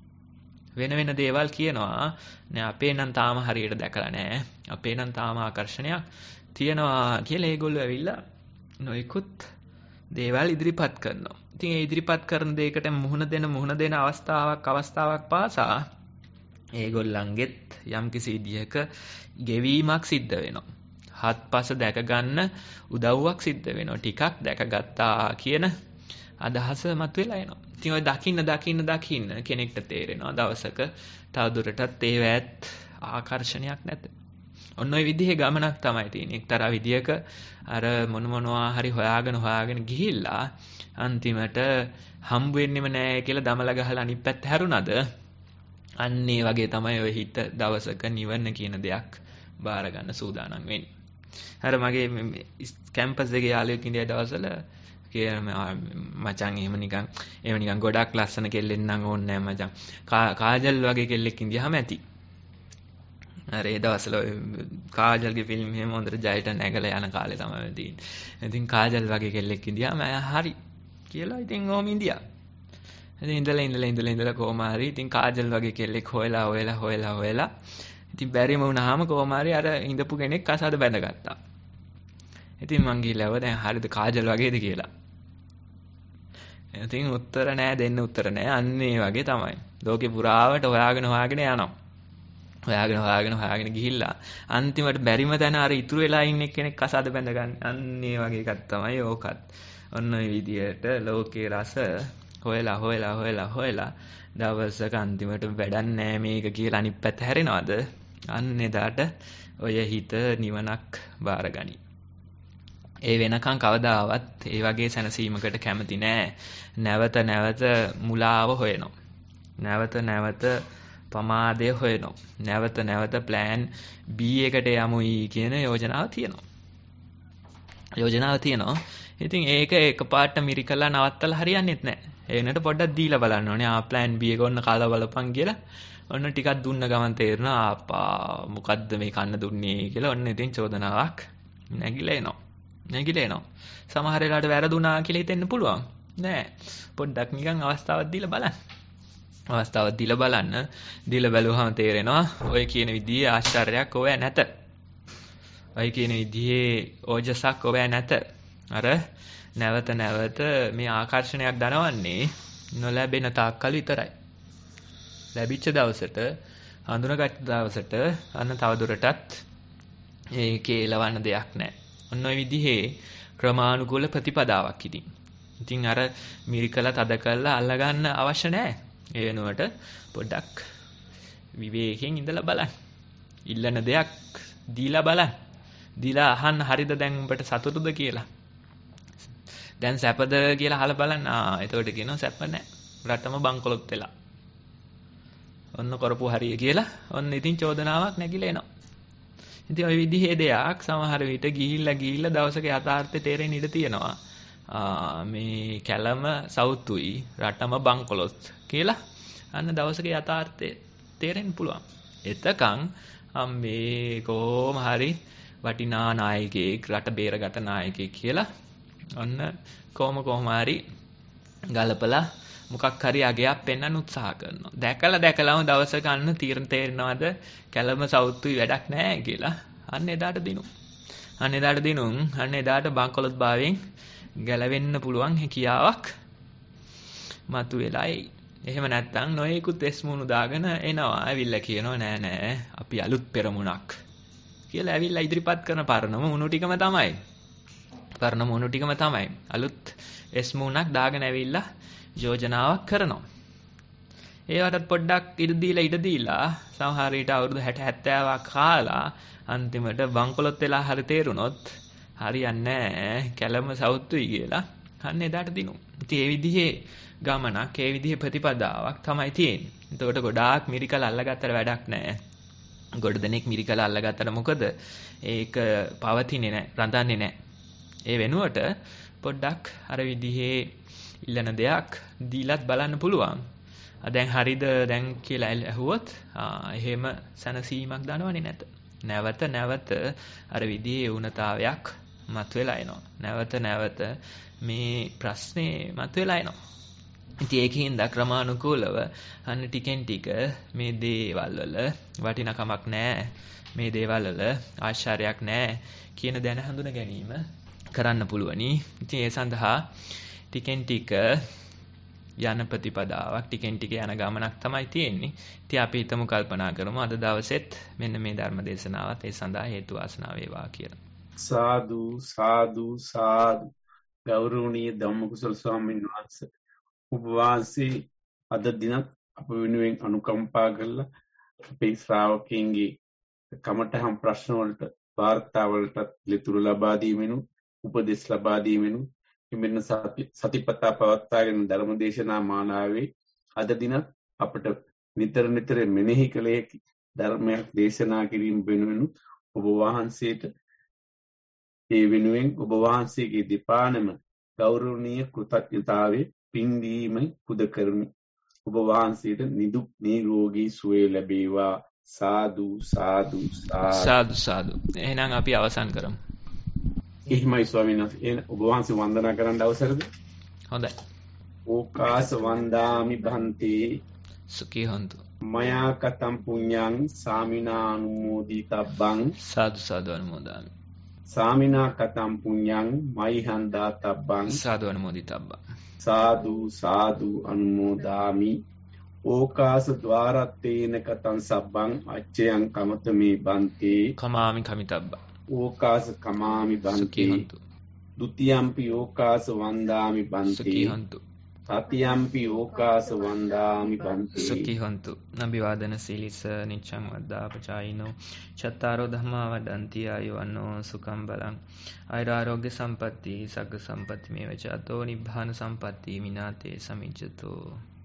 වෙන දේවල් කියනවා නෑ අපේ නම් තාම හරියට දැකලා නෑ. අපේ නම් තාම ආකර්ෂණයක් තියනවා කියලා ඒගොල්ලෝ ඇවිල්ලා නොයිකුත් දේවල් ඉදිරිපත් කරනවා. ඉතින් ඒ ඉදිරිපත් කරන දෙයකට මුහුණ දෙන අවස්ථාවක් පාසා ඒගොල්ලන්ගෙත් යම්කිසි විදිහක ගෙවීමක් සිද්ධ වෙනවා. හත්පස දැක ගන්න උදව්වක් සිද්ධ වෙනවා. ටිකක් දැකගත්තා කියන අදහස මතුවලා එනවා. ඉතින් ඔය දකින්න කෙනෙක්ට තේරෙනවා දවසක තවදුරටත් ඒවැත් ආකර්ෂණයක් නැත. ඔන්න ඔය විදිහේ ගමනක් තමයි තියෙන්නේ. එක්තරා විදිහක අර මොනවා හරි හොයාගෙන ගිහිල්ලා අන්තිමට හම්බ වෙන්නෙම නෑ කියලා දමල ගහලා අනිත් පැත්ත හැරුණාද? අන්න ඒ වගේ තමයි ඔය හිත දවසක නිවන කියන දෙයක් බාර ගන්න සූදානම් වෙන්නේ. අර මගේ කැම්පස් එකේ යාළුවෙක් ඉඳලා දවසල මචං එහෙම නිකන් ගොඩක් ලස්සන කෙල්ලෙක් නම් ඕනේ නැහැ මචං. කාජල් වගේ කෙල්ලෙක් ඉඳියාම ඇති. අර ඒ දවස්වල කාජල්ගේ ෆිල්ම් එහෙම හොඳට ජයට නැගලා යන කාලේ තමයි තියෙන්නේ. ඉතින් කාජල් වගේ කෙල්ලෙක් ඉඳියාම හරි කියලා ඉතින් ඕම ඉඳියා. ඉතින් ඉඳලා කොහොම හරි ඉතින් කාජල් වගේ කෙල්ලෙක් හොයලා ඉතින් බැරිම වුණාම කොහොම හරි අර ඉඳපු කෙනෙක් කසාද බැඳගත්තා. ඉතින් මං ගිහලා දැන් හරියද කාජල් වගේද කියලා. ඉතින් දෙන්න උත්තර නෑ. අන්න ඒ වගේ තමයි. ලෝකේ පුරාවට හොයාගෙන යනවා. හොයාගෙන ගිහිල්ලා අන්තිමට බැරිම තැන අර ඉතුරු වෙලා ඉන්න කෙනෙක් කසාද බැඳගන්න. අන්න ඒ වගේ එකක් තමයි ඕකත්. ඔන්න ඔය විදියට ලෝකේ රස හොයලා දවසක අන්තිමට වැඩක් නෑ මේක කියලා අනිත් පැත්ත හැරෙනවද? අන්න එදාට ඔය හිත නිවනක් බාරගනි. ඒ වෙනකන් කවදාවත් ඒ වගේ සැනසීමකට කැමති නෑ. නැවත මුලාව හොයනවා. නැවත පමාදය හොයනවා. නැවත ප්ලෑන් B එකට යමුයි කියන යෝජනාව තියෙනවා. ඉතින් ඒක එකපාරට මිරිකලා නවත්තලා හරියන්නේත් නෑ. ඒ වෙනට පොඩ්ඩක් දීලා බලන්න ඕනේ. ප්ලෑන් B එක ඔන්න කාලා බලපන් කියලා. ඔන්න ටිකක් දුන්න ගමන් තේරෙනවා ආපා මොකද්ද මේ කන්න දුන්නේ කියලා. ඔන්න ඉතින් චෝදනාවක් නැගිලා එනවා. සමහර වෙලාවට වැරදුනා කියලා හිතෙන්න පුළුවන්. නෑ. පොඩ්ඩක් නිකන් අවස්ථාවක් දීලා බලන්න. දීලා බැලුවහම තේරෙනවා ඔය කියන විදිහේ ආශ්චර්යයක් ඔය නැත. ඔය කියන විදිහේ ඕජසක් ඔය නැත. අර නැවත මේ ආකර්ෂණයක් දනවන්නේ නොලැබෙන තාක්කල් විතරයි. ලැබිච්ච දවසට හඳුනාගත්ත දවසට අන්න තවදුරටත් ඒකේ ලවන්න දෙයක් නැහැ. ඔන්න ඔය විදිහේ ක්‍රමානුකූල ප්‍රතිපදාවක් ඉතින් අර මිරිකලා තද කරලා අල්ලගන්න අවශ්‍ය නැහැ. ඒ වෙනුවට පොඩ්ඩක් විවේකයෙන් ඉඳලා බලන්න. ඉල්ලන දෙයක් දීලා බලන්න. දීලා අහන්න හරිද දැන් උඹට සතුටුද කියලා. දැන් සැපද කියලා අහලා බලන්න. එතකොට කියනවා සැප නැහැ. රටම බංකොලොත් වෙලා. ඔන්න කරපු හරිය කියලා ඔන්න ඉතින් චෝදනාවක් නැගිලා එනවා. ඉතින් ওই විදිහේ දෙයක් සමහර විට ගිහිල්ලා දවසක යථාර්ථය තේරෙන්න ඉඩ තියෙනවා. මේ කැලම සවුතුයි රටම බංකොලොත් කියලා අන්න දවසක යථාර්ථය තේරෙන්න පුළුවන්. එතකන් අම්මේ කොහොම හරි වටිනා නායකයෙක් රට බේරගත නායකයෙක් කියලා ඔන්න කොහොම හරි ගලපලා මොකක් හරි අගයක් පෙන්වන්න උත්සාහ කරනවා. දැකලාම දවසක අන්න තීරණ තේරෙනවද කැළම සෞතුයි වැඩක් නැහැ කියලා. අන්න එදාට දිනුම්. අන්න එදාට බංකොලොත් භාවයෙන් ගැලවෙන්න පුළුවන් හැකියාවක් මතුවෙලා එයි. එහෙම නැත්නම් නොයෙකුත් එස්මුණු දාගෙන එනවා. ඇවිල්ලා කියනවා නෑ අපි අලුත් පෙරමුණක් කියලා ඇවිල්ලා ඉදිරිපත් කරන පරණ මුණු ටිකම තමයි. අලුත් එස්මුණක් දාගෙන ඇවිල්ලා යෝජනාවක් කරනවා. ඒවටත් පොඩ්ඩක් ඉඩ දීලා සමහර විට අවුරුදු 60-70ක් කාලා අන්තිමට බංකොලොත් වෙලා හරි තේරුණොත් හරියන්නේ නැහැ කැළම සෞතුයි කියලා. අන්න එදාට දිනු. ඉතින් ඒ විදිහේ ගමනක්, ඒ විදිහේ ප්‍රතිපදාවක් තමයි තියෙන්නේ. එතකොට ගොඩාක් මිරිකල් අල්ලගත්තට වැඩක් නැහැ. ගොඩ දෙනෙක් මිරිකල් අල්ලගත්තට මොකද? ඒක පවතින්නේ නැහැ, රඳන්නේ නැහැ. ඒ වෙනුවට පොඩ්ඩක් අර විදිහේ ඉල්ලන දෙයක් දීලත් බලන්න පුළුවන්. දැන් හරිද දැන් කියලා ඇහුවොත් එහෙම සනසීමක් දනවන්නේ නැත. නැවත අර විදිහේ වුණතාවයක් මතුවලා එනවා. නැවත මේ ප්‍රශ්නේ මතුවලා එනවා. ඉතින් ඒකින්ද ක්‍රමානුකූලව අන්න ටිකෙන් ටික මේ දේවල් වල වටිනකමක් නැහැ. මේ දේවල් වල ආශ්චර්යයක් නැහැ කියන දැන හඳුන ගැනීම කරන්න පුළුවනි. ඉතින් ඒ සඳහා ටිකෙන් ටික යන ප්‍රතිපදාවක්, ටිකෙන් ටික යන ගමනක් තමයි තියෙන්නේ. ඉතින් අපි හිතමු කල්පනා කරමු අද දවසෙත් මෙන්න මේ ධර්ම දේශනාවත් ඒ සඳහා හේතු වාසනා වේවා කියලා. සාදු ගෞරවනීය ධම්මකුසල ස්වාමීන් වහන්සේ ඔබ වහන්සේ අද දිනත් අප වෙනුවෙන් අනුකම්පා කරලා අපේ ශ්‍රාවකයන්ගේ කමඨහම් ප්‍රශ්න වලට වාර්තා වලට පිළිතුරු ලබා දීමෙනුත් උපදෙස් ලබා දීමෙනුත් මෙන්න සතිපතා පවත්වාගෙන ධර්ම දේශනා මාලාවේ අද දිනත් අපට නිතර මෙනෙහි කළ හැකි ධර්මයක් දේශනා කිරීම වෙනුවෙන් ඔබ වහන්සේට ඒ වෙනුවෙන් ඔබ වහන්සේගේ දෙපානම ගෞරවනීය කෘතඥතාවයේ පින්දීම පුද කරමි. ඔබ වහන්සේට නිදුක් නිරෝගී සුවය ලැබේවා. සාදු. එහෙනම් අපි අවසන් කරමු. එහෙමයි ස්වාමීන් වහන්සේ. ඔබ වහන්සේ වන්දනා කරන්න අවසරද? හොඳයි. ඕකාස වන්දාමි භන්තේ සුඛී හොන්තු. මයා කතම් පුඤ්ඤං සාමිනානුමෝදිතබ්බං සාදු අනුමෝදාමි. සාමිනා කතම් පුඤ්ඤං මයිහං දාතබ්බං සාදු අනුමෝදිතබ්බං. සාදු අනුමෝදාමි. ඕකාස ద్వාරත්තේන කතං සබ්බං අච්චයං කමතමේ බන්තේ කමාමි කමිතබ්බං. ඕකාස කමාමි බන්තේ ဒ ුතියම්පි ඕකාස වන්දාමි බන්තේ තතියම්පි ඕකාස වන්දාමි බන්තේ සුඛී හොන්තු. අභිවාදන සීලිස නිච්ඡං වද්දාපචායිනෝ චත්තාරෝ ධම්මා වඩන්ති ආයුවන්නෝ සුඛං බලං ආයුරාෝග්‍ය සම්පatti සග්ග සම්පatti මේවච අතෝ නිබ්බාන සම්පatti විනාතේ සමිජ්ජතෝ.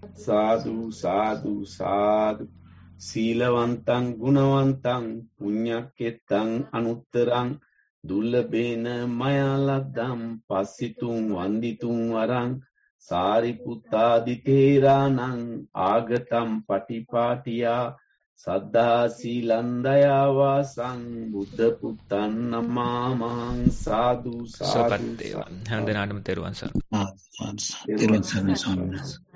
සාදු සීලවන්තං ගුණවන්තං පුඤ්ඤක්කෙත්තං අනුත්තරං දුර්ලභේන මයාලද්දම් පස්සිතුං වන්දිතුං වරං සාරිපුත්තාදි තේරාණං ආගතම් පටිපාටියා සද්ධා සීලං දයා වාසං බුද්ධ පුත්තං නමාමං. සාදු සපත්තේවා. හැමදෙනාටම තෙරුවන් සරණයි.